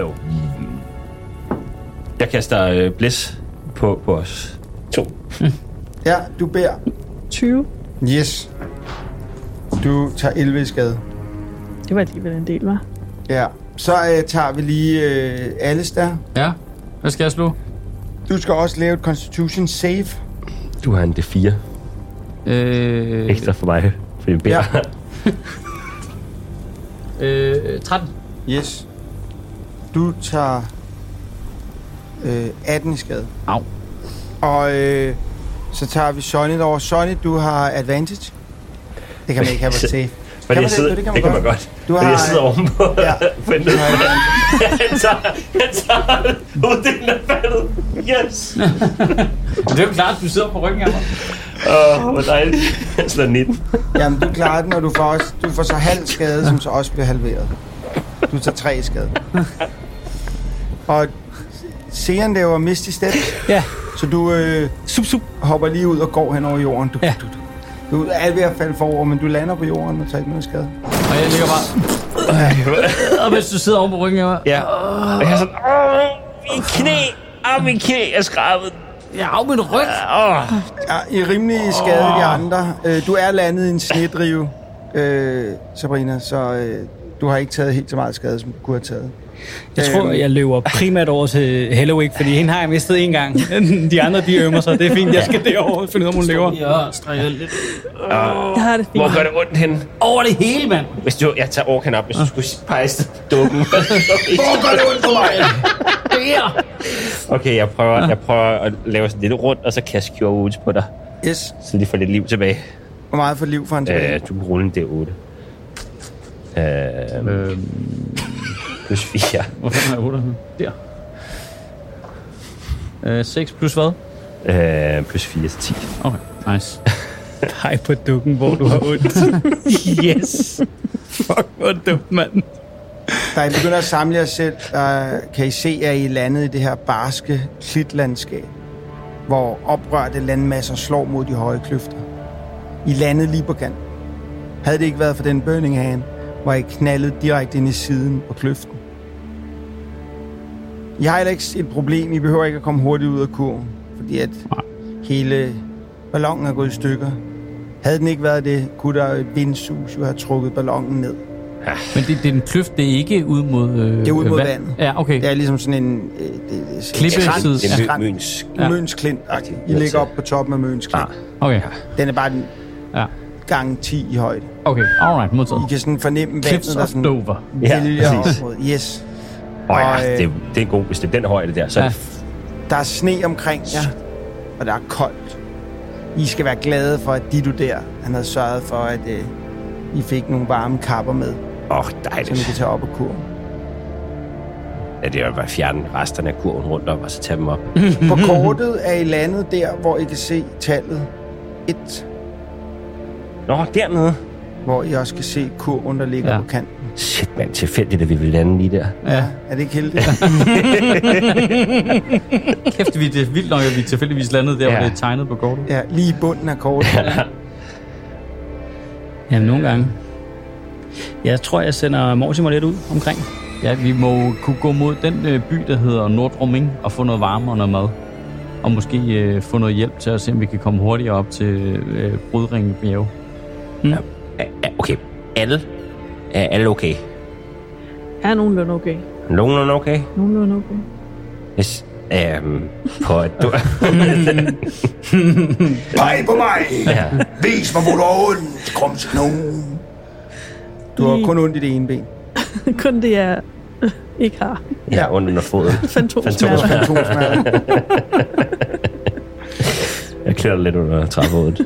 jeg kaster øh, bliss på, på os. To. Ja, du beder. tyve. Yes. Du tager elleve i skade. Det var alligevel en del, var. Ja. Så øh, tager vi lige øh, Alistair. Ja, hvad skal jeg slå? Du skal også lave et Constitution save. Du har en D fire Øh, ekstra for mig, for jeg beder. Ja. øh, tretten. Yes. Du tager øh, atten i skade. Au. Og øh, så tager vi Sonny over. Sonny, du har advantage. Det kan man ikke have på save. Fordi Kan man jeg det? sidder, Jo, det kan man godt. Du Fordi har- jeg sidder ovenpå. Ja. Vent Du lidt. har advantage. Han tager, han tager hoveddelen af faldet. Yes. Det er jo klart, at du sidder på ryggen af mig. Åh, hvor dejligt. Han slår nitten. Jamen, du klarer den, og du får, også, du får så halv skade, som så også bliver halveret. Du tager tre i skade. Og Seeren laver misty steps, Ja, så du øh, sup, sup. hopper lige ud og går hen over jorden. Du, Ja. du, du, du er ved at falde forover, men du lander på jorden og tager ikke noget skade. Og jeg ligger bare... Og hvis du sidder oven på ryggen af mig... Ja. Og jeg er sådan, åh, mit knæ. Åh, mit knæ er skrabet. Jeg har min ryg. Åh. Ja, I er rimelig skade, de andre. Øh, du er landet i en snedrive, øh, Sabrina, så øh, du har ikke taget helt så meget skade, som du kunne have taget. Jeg tror, jeg løber primært over til Hellowick, fordi hende har jeg mistet en gang. De andre, de ømmer sig. Det er fint, jeg skal derover og finde ud af, om hun lever. Ja, strækker lidt. Jeg har det fint. Hvor gør det ondt henne? Over det hele, mand. Hvis du, jeg tager Orkan op, hvis du skulle pejse dukken. Hvor gør det ondt på mig? Der. Okay, jeg prøver, jeg prøver at lave sådan lidt rundt, og så kaste Cure Wounds på dig, Yes. så de får lidt liv tilbage. Hvor meget for liv for han tilbage? Øh, du kan rulle en D otte. Øh, Øhm, plus fire. hvor fanden er otte? Der. Øh, seks plus hvad? Øh, plus fire til ti. Okay, nice. Pej på dukken, hvor du har ondt. Yes. Fuck, hvor dumt, mand. Da I begynder at samle jer selv, der kan I se, at I er landet i det her barske klitlandskab, hvor oprørte landmasser slår mod de høje kløfter. I landede lige på kanten. Havde det ikke været for den Burning Hand, var I knaldet direkte ind i siden på kløften. I har heller ikke et problem. I behøver ikke at komme hurtigt ud af kurven, fordi at hele ballonen er gået i stykker. Havde den ikke været det, kunne der et vindsus jo have trukket ballonen ned. Ja. Men det, det er en kløft, det er ikke ud mod øh, Det er ud mod vand. vandet. Ja, okay. Det er ligesom sådan en... Øh, det, det, Klippeside. Det er Skrænt. Møns. Ja. Møns Klint. I ligger op på toppen af Møns Klint. Ah. Okay. Den er bare den Ja. gang ti i højde. Okay, alright, modtaget. I kan sådan fornemme vandet, Cliffs der of sådan Dover. Ja, vælger op præcis. mod. Yes. Åh oh, Og, ja, øh, det, det er en god, hvis det er den højde der, så Ja. er det Der er sne omkring jer, og der er koldt. I skal være glade for, at de du der, han havde sørget for, at øh, I fik nogle varme kapper med, Åh, oh, som I dejligt. kan tage op af kurven. Ja, det er jo bare at fjerne resterne af kurven rundt om, og så tage dem op. På kortet er I landet der, hvor I kan se tallet et, Nå, dernede. hvor I også kan se kurven, der ligger Ja. ja. på kanten. Shit, mand, tilfældigt, at vi vil lande lige der. Ja. Er det ikke heldigt? Kæft, vi, det er vildt nok, at vi tilfældigvis landede der, Ja. hvor det er tegnet på kortet. Ja, lige i bunden af kortet. Jamen, nogle gange. Jeg tror, jeg sender Mortimer lidt ud omkring. Ja, vi må kunne gå mod den øh, by, der hedder Nordrum, ikke? Og få noget varme og noget mad. Og måske øh, få noget hjælp til at se, om vi kan komme hurtigere op til øh, Brydringen bjerge. Ja, ja, okay, alle er alle okay. Jeg er nogenlunde okay. Nogenlunde okay? Nogenlunde okay. Yes. Um, på at du... Peg på mig! ja. Vis mig, hvor du har ondt, krumsknogen. Du har kun ondt i det ene ben. Kun det, jeg øh, ikke har. ja, under foden. Fantomsmerter. Fantomsmerter. Jeg klør lidt under trappehovedet.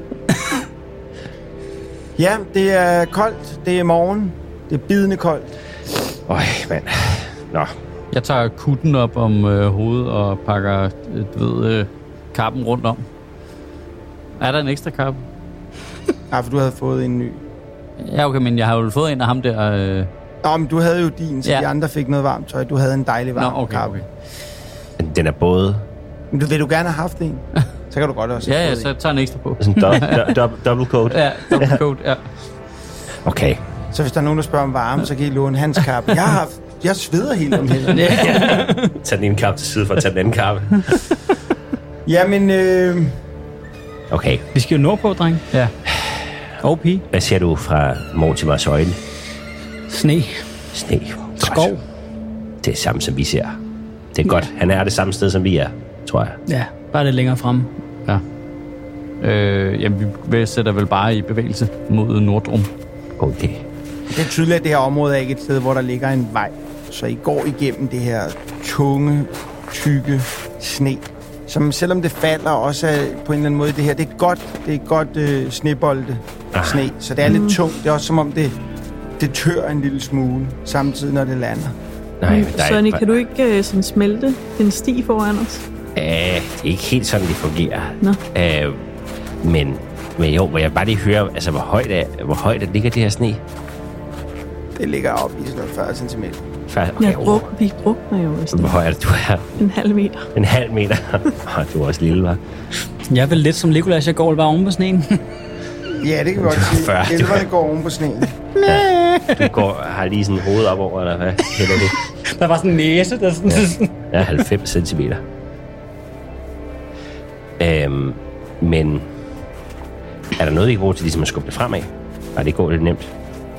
Ja, det er koldt. Det er morgen. Det er bidende koldt. Øj, mand. Nå, Jeg tager kutten op om øh, hovedet og pakker, øh, du ved, øh, kappen rundt om. Er der en ekstra kappe? Ja, for du havde fået en ny. Ja, okay, men jeg har jo fået en af ham der... Øh... Nå, men du havde jo din, så Ja. ja. de andre fik noget varmt tøj. Du havde en dejlig varm Nå, okay, kappe. okay. den er både Men du, vil du gerne have haft en? Så kan du godt også have Ja, ja, fået så tager en ekstra på. sådan dob, do, dob, double coat. Ja, double coat, ja. Okay. en. Så hvis der er nogen, der spørger om varme, så kan I låne hans kappe. Jeg har haft, jeg sveder helt om hænderne. Tag den ene kappe til side for at tage den anden kappe. Jamen, øh, Okay. Vi skal jo nordpå, dreng. Ja. Og pige. Hvad ser du fra Mortimers øjne? Sne. Sne. Skov. Det er samme, som vi ser. Det er godt. Han er det samme sted, som vi er, tror jeg. Ja, bare lidt længere fremme. Ja. Øh, jamen, vi sætter vel bare i bevægelse mod Nordrum. Okay. det er tydeligt, at det her område er ikke et sted, hvor der ligger en vej. Så I går igennem det her tunge, tykke sne. Som selvom det falder også er, på en eller anden måde det her, det er godt, det er godt øh, snebolde Ah. sne. Så det er lidt tungt. Det er også som om det, det tør en lille smule samtidig, når det lander. Nej, men der er Sonny, ikke- kan du ikke uh, sådan smelte en sti foran os? Æh, det er ikke helt sådan, det fungerer. Nå. Æh, men, men jo, hvor jeg bare lige hører, altså, hvor højt, er, hvor højt er, ligger det her sne? Det ligger op i sådan noget fyrre centimeter. Faktisk, Okay, okay, jeg oh, druk, vi drukner jo i sådan hvor høj er det, du er? en halv meter. En halv meter. Oh, du er også lille, hva'? Jeg er vel lidt som Legolas, jeg går bare oven på sneen. Ja, det kan vi godt sige. fyrre, du- Elverne går oven på sneen. Du går, har lige sådan hovedet op over, eller hvad? Heller det? Der var sådan en næse, der sådan... Ja. Ja, halvfems centimeter. Øhm, men er der noget, vi kan bruge til ligesom at skubbe det fremad? Nej, det går lidt nemt.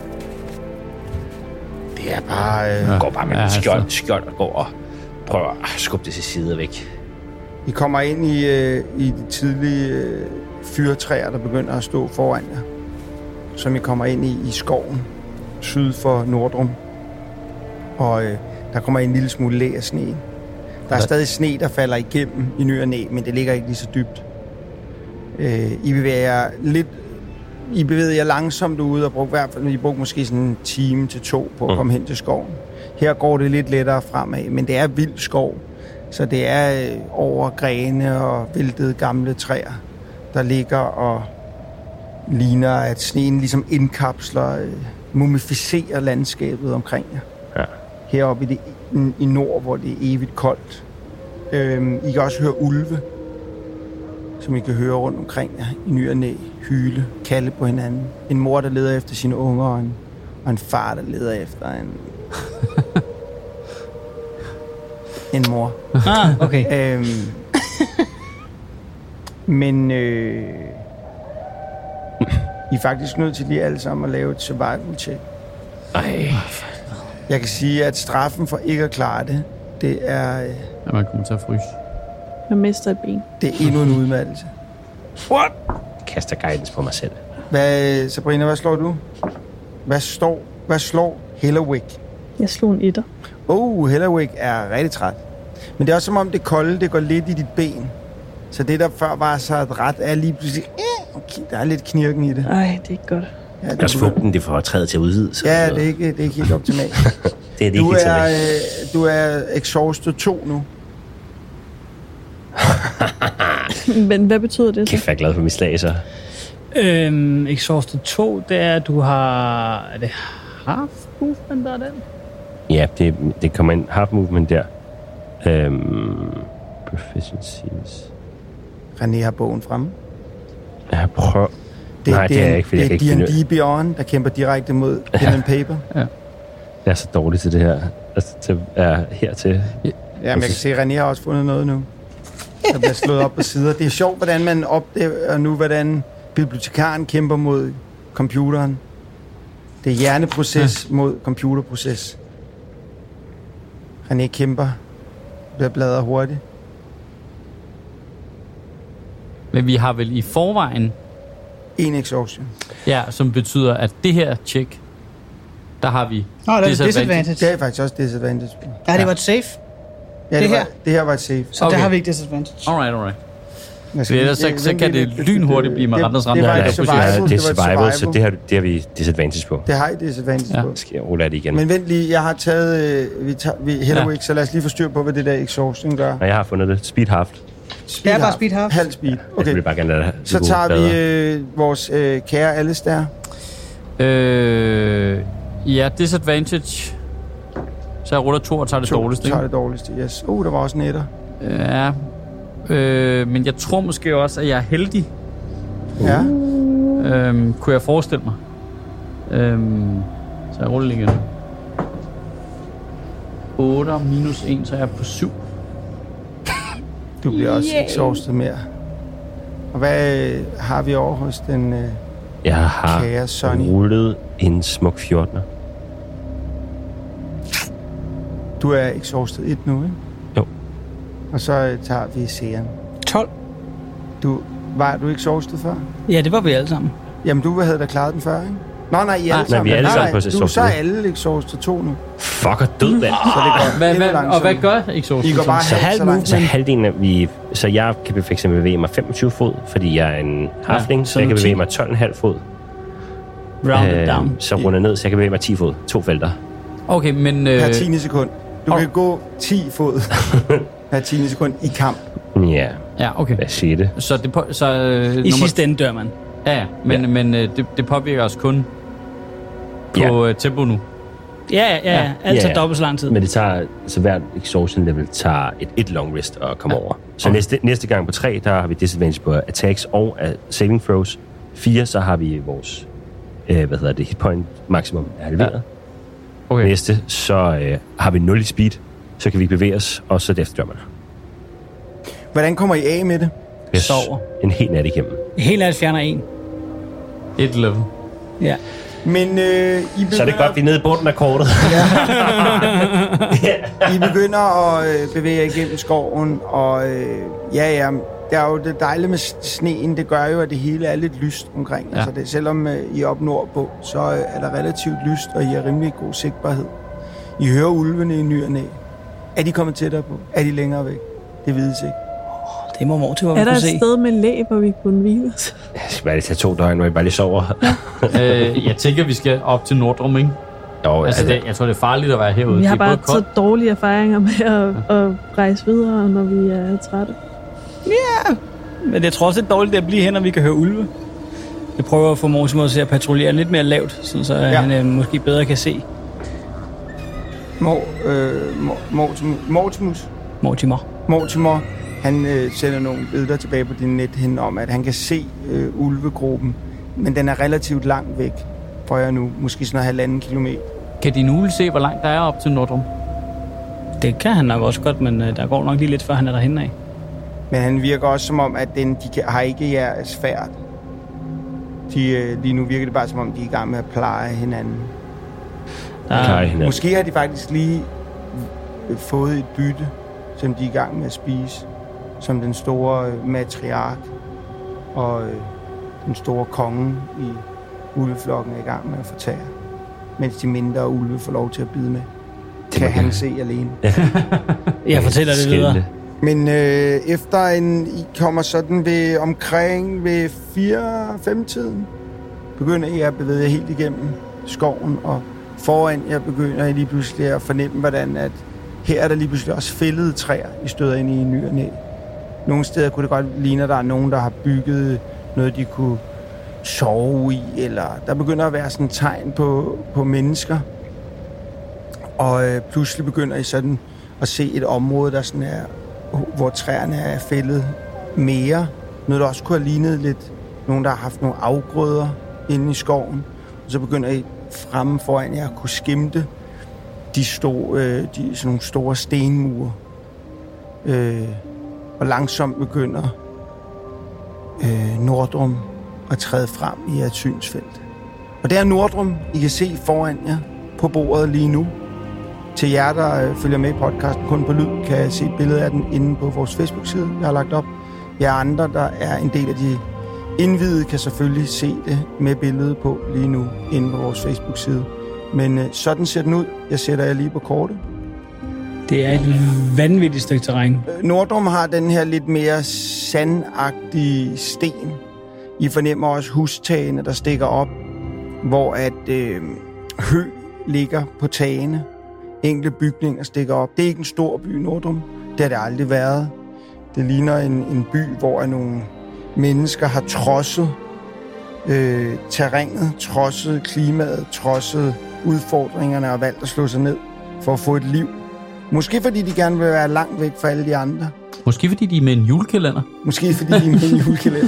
Det er bare... Øh, Ja, går bare med ja, ja, altså. skjold, skjold og går og prøver at skubbe det til side og væk. I kommer ind i, øh, i de tidlige øh, fyrtræer, der begynder at stå foran jer. Som I kommer ind i, i skoven syd for Nordrum. Og øh, der kommer en lille smule læ af sne. Der er Hvad? stadig sne, der falder igennem i ny og næ, men det ligger ikke lige så dybt. Øh, I bevæger jer lidt... I bevæger jer langsomt ude og brugte, i hvert fald, I brugte måske sådan en time til to på at Mm. komme hen til skoven. Her går det lidt lettere fremad, men det er vild skov. Så det er øh, over grene og væltede gamle træer, der ligger og ligner, at sneen ligesom indkapsler, øh, mumificerer landskabet omkring jer. Ja. Heroppe i, det, i nord, hvor det er evigt koldt. Øhm, I kan også høre ulve, som I kan høre rundt omkring jer i ny og næ, hyle, kalde på hinanden. En mor, der leder efter sine unger, og en, og en far, der leder efter en... en mor. Ah, okay. Øhm, men øh, I er faktisk nødt til lige alle sammen at lave et survival check. Ej. Jeg kan sige, at straffen for ikke at klare det, det er, øh, at man kommer til at fryse. Jeg mister et ben. det er endnu en udmattelse. What? Jeg kaster guidance på mig selv. Hvad, Sabrina, hvad slår du? Hvad, står, hvad slår Hellerwick? Jeg slog en etter. Oh, Hellerwick er rigtig træt. Men det er også som om det kolde, det går lidt i dit ben. Så det, der før var så et ret, er lige pludselig... Okay, der er lidt knirken i det. Ej, det er ikke godt. Ja, det Også fugten, det får træet til at udvide. Så ja, det er, ikke, det er ikke helt optimalt. det er det Du ikke er, helt øh, du er exhausted to nu. Men hvad betyder det så? Kæft, jeg er glad for mit slag, så. Øhm, Exhausted to, det er, at du har... Er det half movement, der er den? Ja, det, det kommer ind half movement der. Øhm, proficiencies. René har bogen fremme. Jeg prøver... Det, Nej, det er jeg ikke, fordi jeg kan ikke Det finde er D and D Beyond, der kæmper direkte mod pen and paper. Jeg er så dårlig til det her. Altså, til, er hertil. Ja, men jeg kan se, at René har også fundet noget nu. Der bliver slået op på sider. Det er sjovt, hvordan man opdager nu, hvordan bibliotekaren kæmper mod computeren. Det er hjerneproces ja. mod computerproces. René kæmper. Bliver bladret hurtigt. Men vi har vel i forvejen, En exhaustion. ja, som betyder, at det her check, der har vi Nå, det er disadvantage. disadvantage. Det er faktisk også disadvantage. Ja, det var et safe. Ja, det det, var, her? det her var et safe. Så okay. Der har vi ikke disadvantage. Alright, alright. Altså, Ellers så, så kan det lynhurtigt blive med Randers Randers. Det var Ja, et det, survival. er, det er Det var et survival, så survival. det har, det har vi disadvantage på. Det har I disadvantage Ja. på. Skal jeg rulle af det igen? Men vent lige, jeg har taget øh, vi tager, vi Hellerwick, ja. Så lad os lige få styr på, hvad det der exhaustion gør. Nej, jeg har fundet det. Speed half. Speed Det er bare half. speed half. Halv speed. Jeg Okay, vil bare gerne lade det så gå tager bedre. vi øh, vores øh, kære Alistair. Øh, ja, disadvantage. Så jeg ruller to og tager det To, dårligste, tager ikke? det dårligste, yes. Uh, der var også en etter. Ja. Øh, men jeg tror måske også, at jeg er heldig. Ja. Øhm, kunne jeg forestille mig. Øhm, så jeg ruller igen. otte minus en, så er jeg på syv. Du bliver også Yay. exhausted mere. Og hvad øh, har vi over hos den øh, Jeg har kære Sonny? rullet en smuk fjortener. Du er exhausted et nu, ikke? Jo. Og så øh, tager vi seeren. tolv. Du, var du exhausted før? Ja, det var vi alle sammen. Jamen, du havde da klaret den før, ikke? Nå, nej, I er alle nej, sammen. vi er alle nej, sammen nej, på Du exhausted. så er alle exhausted to nu. Fuck, og død, mand. Så det går Hvad, endnu hvad, og langsommere. hvad gør Exhaust? I går bare Så halvt halv så langt. Så halvdelen af vi... Så jeg kan for eksempel bevæge mig femogtyve fod, fordi jeg er en halfling, ja, så jeg kan bevæge mig tolv komma fem fod. Round it down. Så runder jeg ned, så jeg kan bevæge mig ti fod. To felter. Okay, men... Øh, Per tiende sekund. Du og- kan gå ti fod per tiende sekund i kamp. Ja, ja, okay. hvad siger det? Så det på, så, øh, I nummer, sidste ende dør man. Ja, ja. Men, Ja. men øh, det, det påvirker os kun på Ja. øh, tempo nu. Ja, ja, ja. Ja. Altså Ja, ja. dobbelt så lang tid. Men det tager, så hvert exhaustion level tager et, et long rest at komme Ja. over. Så Okay. næste, næste gang på tre, der har vi disadvantage på attacks og uh, saving throws. Fire, så har vi vores, øh, hvad hedder det, hit point maximum er halveret. Ja. Okay. Næste, så øh, har vi nul i speed, så kan vi ikke bevæge os, og så derefter dør man. Hvordan kommer I af med det? Jeg Sover. En hel nat igennem. Helt alt fjerner en. Et level. Ja. Men øh, I begynder, Så er det godt, vi er nede i bunden af kortet. I begynder at øh, bevæge jer igennem skoven, og øh, ja, ja, det er jo det dejlige med sneen, det gør jo, at det hele er lidt lyst omkring. Ja. Altså det, selvom øh, I er oppe nordpå, så øh, er der relativt lyst, og I har rimelig god sigtbarhed. I hører ulvene i ny og næ. Er de kommet tættere på? Er de længere væk? Det vides ikke. Det må mor til, hvor vi Er der kunne et se. sted med læ, hvor vi kunne hvile os? Jeg skal bare lige tage to døgn, hvor I bare lige sover. øh, jeg tænker, vi skal op til Nordrum, ikke? Jo, Altså, det, jeg tror, det er farligt at være herude. Vi har det er bare både koldt. så dårlige erfaringer med at, at rejse videre, når vi er trætte. Men jeg tror også, det er dårligt at blive hen, når vi kan høre ulve. Jeg prøver at få Mortimer til at patruljere lidt mere lavt, sådan så Ja. ja. han øh, måske bedre kan se Mor, øh, Mor- Mortimus, Mortimus, Mortimer. Mortimer, han øh, sender nogle billeder tilbage på din net hen om, at han kan se øh, ulvegruppen, men den er relativt langt væk for jer nu. Måske sådan en halvanden kilometer. Kan din ugle se, hvor langt der er op til Nordrum? Det kan han nok også godt, men øh, der går nok lige lidt, før han er derhen af. Men han virker også som om, at den, de kan, har ikke jeres svært. De, øh, lige nu virker det bare som om, de er i gang med at pleje hinanden. Klarer hinanden. Måske har de faktisk lige fået et bytte, som de er i gang med at spise, som den store øh, matriark og øh, den store konge i ulveflokken er i gang med at fortære, mens de mindre ulve får lov til at bide med. Det kan han se alene. Ja. Jeg fortæller det videre. Men øh, efter en, I kommer sådan ved omkring ved fire fem tiden, begynder I at bevæge jer helt igennem skoven, og foran jer begynder I lige pludselig at fornemme, hvordan at her er der lige pludselig også fældede træer, I støder ind i ny og næ. Nogle steder kunne det godt ligne, at der er nogen, der har bygget noget, de kunne sove i, eller der begynder at være sådan et tegn på, på mennesker. Og øh, pludselig begynder I sådan at se et område, der sådan er, hvor træerne er fældet mere. Noget, der også kunne have lignet lidt nogen, der har haft nogle afgrøder inde i skoven. Og så begynder I fremme foran jer at kunne skimte de, stå, øh, de sådan nogle store stenmure. Øh, og langsomt begynder øh, Nordrum at træde frem i et synsfelt. Og det er Nordrum, I kan se foran jer på bordet lige nu. Til jer, der øh, følger med i podcasten kun på lyd, kan jeg se et billede af den inde på vores Facebook-side, jeg har lagt op. Jer andre, der er en del af de indvidede, kan selvfølgelig se det med billedet på lige nu inde på vores Facebook-side. Men øh, sådan ser den ud. Jeg sætter jer lige på kortet. Det er et vanvittigt stykke terræn. Nordrum har den her lidt mere sandagtige sten. I fornemmer også hustagene, der stikker op, hvor at øh, hø ligger på tagene. Enkelte bygninger stikker op. Det er ikke en stor by, Nordrum. Det har det aldrig været. Det ligner en, en by, hvor nogle mennesker har trodset øh, terrænet, trodset klimaet, trodset udfordringerne og valgt at slå sig ned for at få et liv. Måske fordi de gerne vil være langt væk fra alle de andre. Måske fordi de er med en julekalender. Måske fordi de er med en julekalender.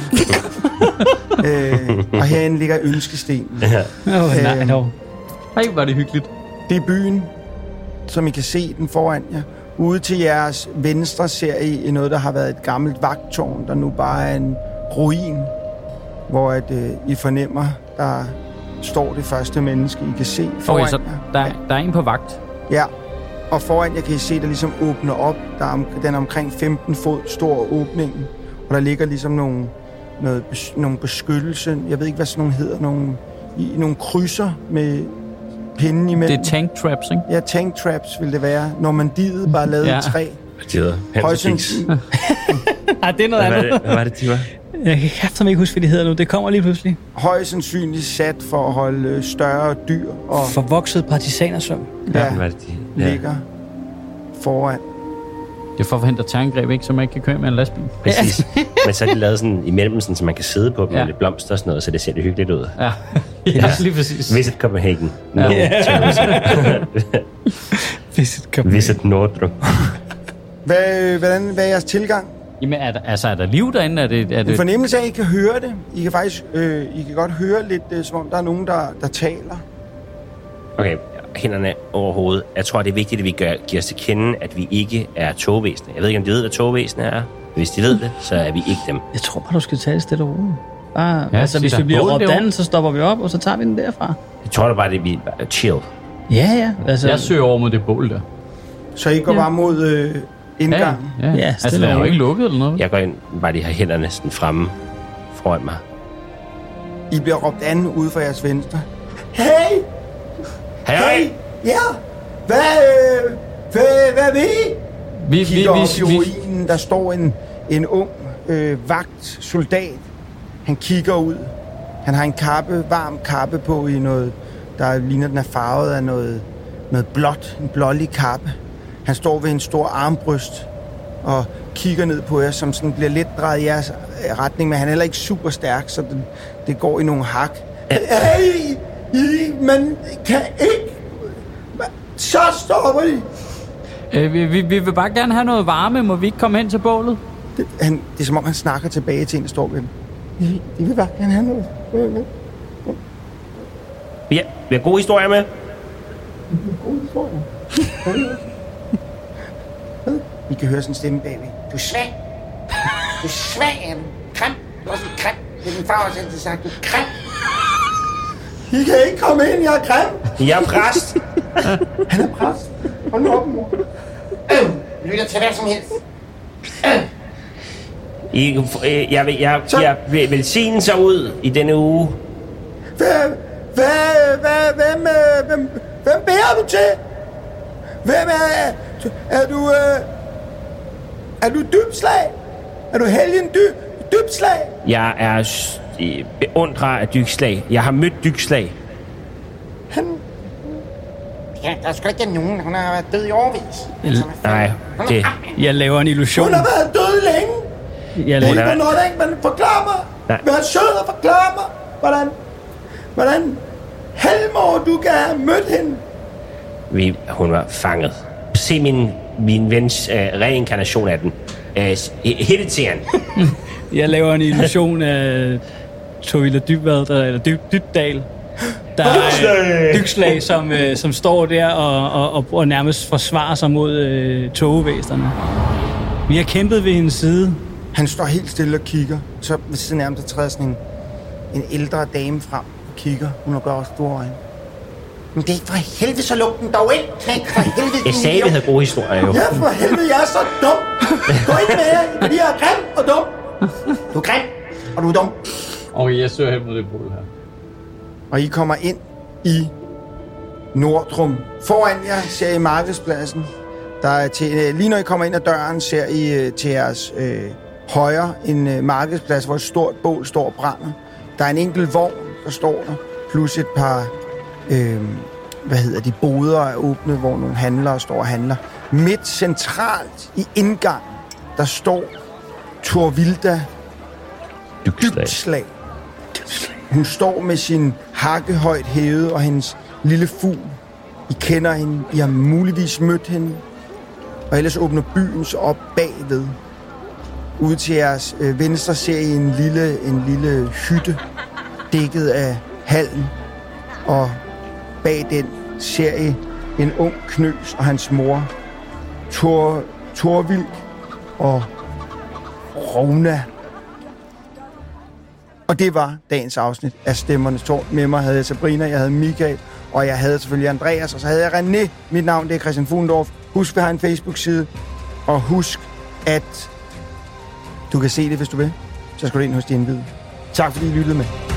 øh, og herinde ligger ønskestenen. Ja. Oh, nej, no. Ej, var det hyggeligt. Det er byen, som I kan se den foran jer. Ude til jeres venstre ser I noget, der har været et gammelt vagttårn, der nu bare er en ruin, hvor at, øh, I fornemmer, der står det første menneske, I kan se foran okay, så jer. Der, der er en på vagt. Ja, og foran jer kan I se, der ligesom åbner op. Der er, den er omkring femten fod stor åbning, og der ligger ligesom nogle, noget, nogle beskyttelse. Jeg ved ikke, hvad sådan nogle hedder. Nogle, i, nogle krydser med pinden imellem. Det er tank traps, ikke? Ja, tank traps vil det være. Normandiet bare lavet ja. i træ. De hedder Hanserkiks. Nej, det er noget hvad andet. Det, hvad var det, de var? Jeg kan kraftigt ikke huske, hvad de hedder nu. Det kommer lige pludselig. Højst sandsynligt sat for at holde større dyr. Og forvokset partisanersøm. Ja, hvad var det, de? Ja. ligger foran. Det er for at forhindre terrorangreb, ikke? Så man ikke kan køre med en lastbil. Præcis. Men så er de lavet sådan imellem, sådan, så man kan sidde på dem ja. med lidt blomster og sådan noget, så det ser lidt hyggeligt ud. Ja, ja lige præcis. Visit Copenhagen. No ja. Visit Copenhagen. Visit Nordrum. Hvad, hvordan, hvad er jeres tilgang? Jamen, er der, altså, er der liv derinde? Er det, er det... En fornemmelse af, at I kan høre det. I kan faktisk øh, I kan godt høre lidt, øh, som om der er nogen, der, der taler. Okay, hænderne over hovedet. Jeg tror, det er vigtigt, at vi gør, giver os til kende, at vi ikke er togvæsener. Jeg ved ikke, om de ved, hvad togvæsener er. Hvis de ved det, så er vi ikke dem. Jeg tror bare, du skal tage det stille og roligt. Bare, ja, altså, hvis vi bliver råbt an, så stopper vi op, og så tager vi den derfra. Jeg tror da bare, det er vi chill. Ja, ja. Altså, jeg søger over mod det bål der. Så I går ja. bare mod øh, indgangen? Ja, ja. ja altså, det er jo ikke lukket eller noget. Jeg går ind, bare de har hænderne sådan fremme foran mig. I bliver råbt an ude for jeres venstre. Hey! Hey! Hey! Ja! Hvad, øh, hvad, hvad er vi? Vi kigger vi, vi, op i ruinen, der står en, en ung øh, vagt, soldat. Han kigger ud. Han har en kappe, varm kappe på i noget, der ligner, den er farvet af noget, noget blåt, en blålig kappe. Han står ved en stor armbryst og kigger ned på jer, som sådan bliver lidt drejet i jeres retning, men han er heller ikke super stærk, så det, det går i nogle hak. Hey! Man kan ikke... Så stopper de! Øh, vi, vi, vi vil bare gerne have noget varme. Må vi ikke komme hen til bålet? Det, han, det er som om, han snakker tilbage til en, der står ved dem. De, de vil bare gerne have noget. Ja, vi har gode historier med. Gode historier? I kan høre sådan en stemme bagved. Du er svag. Du er svag, Kram. Du er også en kram. Det er min far også altid sagt. Du er kram. I kan ikke komme ind, jeg er grim. Jeg er præst. Han er præst. Hold nu op, mor. Øh, lytter til hvad som helst. Øh. I, øh, jeg vil jeg, jeg vil velsigne sig ud i denne uge. Hvad, hvad, hvad, hvem, øh, hvem, hvem bærer du til? Hvem er, er du, øh, er du dybslag? Er du helgen dy, dybslag? Jeg er øh, beundrer af dykslag. Jeg har mødt dykslag. Han, Ja, der er sgu ikke nogen. Hun har været død i årvis. Altså, Nej, det... Jeg laver en illusion. hun har været død længe. Jeg Det er laver, ikke noget, ikke? Men forklar mig. Nej. Vær sød og forklar mig, hvordan, hvordan Helmer, du kan have mødt hende. Vi, hun var fanget. Se min, min vens øh, reinkarnation af den. Øh, Hittetieren. jeg laver en illusion af Tovila Dybvad, der, eller Dyb, Dybdal. Der er Dykslag, som, øh, som står der og, og, og, og nærmest forsvarer sig mod øh, togevæsterne. Vi har kæmpet ved hendes side. Han står helt stille og kigger. Så ved siden af ham, der træder sådan en, en ældre dame frem og kigger. Hun har godt store øjne. Men det er for helvede, så luk den dog ind. Knæk for helvede. Jeg sagde, vi havde gode historier, jo. Ja, for helvede, jeg er så dum. Gå ind med jer, fordi jeg er grim og dum. Du er grim, og du er dum. Okay, jeg søger hen mod det bål her. Og I kommer ind i Nordrum. Foran jer ser I markedspladsen. Der er til, lige når I kommer ind ad døren, ser I uh, til jeres øh, højre en øh, markedsplads, hvor et stort bål står og brænder. Der er en enkelt vogn, der står der, plus et par øh, hvad hedder de, boder er åbne, hvor nogle handlere står og handler. Midt centralt i indgangen, der står Torvilda Dybslag. Hun står med sin hakke højt hævet og hendes lille fugl. I kender hende. I har muligvis mødt hende. Og ellers åbner byen så op bagved. Ude til jeres øh, venstre ser I en lille, en lille hytte dækket af halm. Og bag den ser I en ung knøs og hans mor. Tor, Torvild og Rona. Og det var dagens afsnit af Stemmernes Tårn. Med mig havde jeg Sabrina, jeg havde Michael, og jeg havde selvfølgelig Andreas, og så havde jeg René. Mit navn det er Christian Fuglendorf. Husk, vi har en Facebook-side, og husk, at du kan se det, hvis du vil. Så skal du ind hos de indvidede. Tak fordi I lyttede med.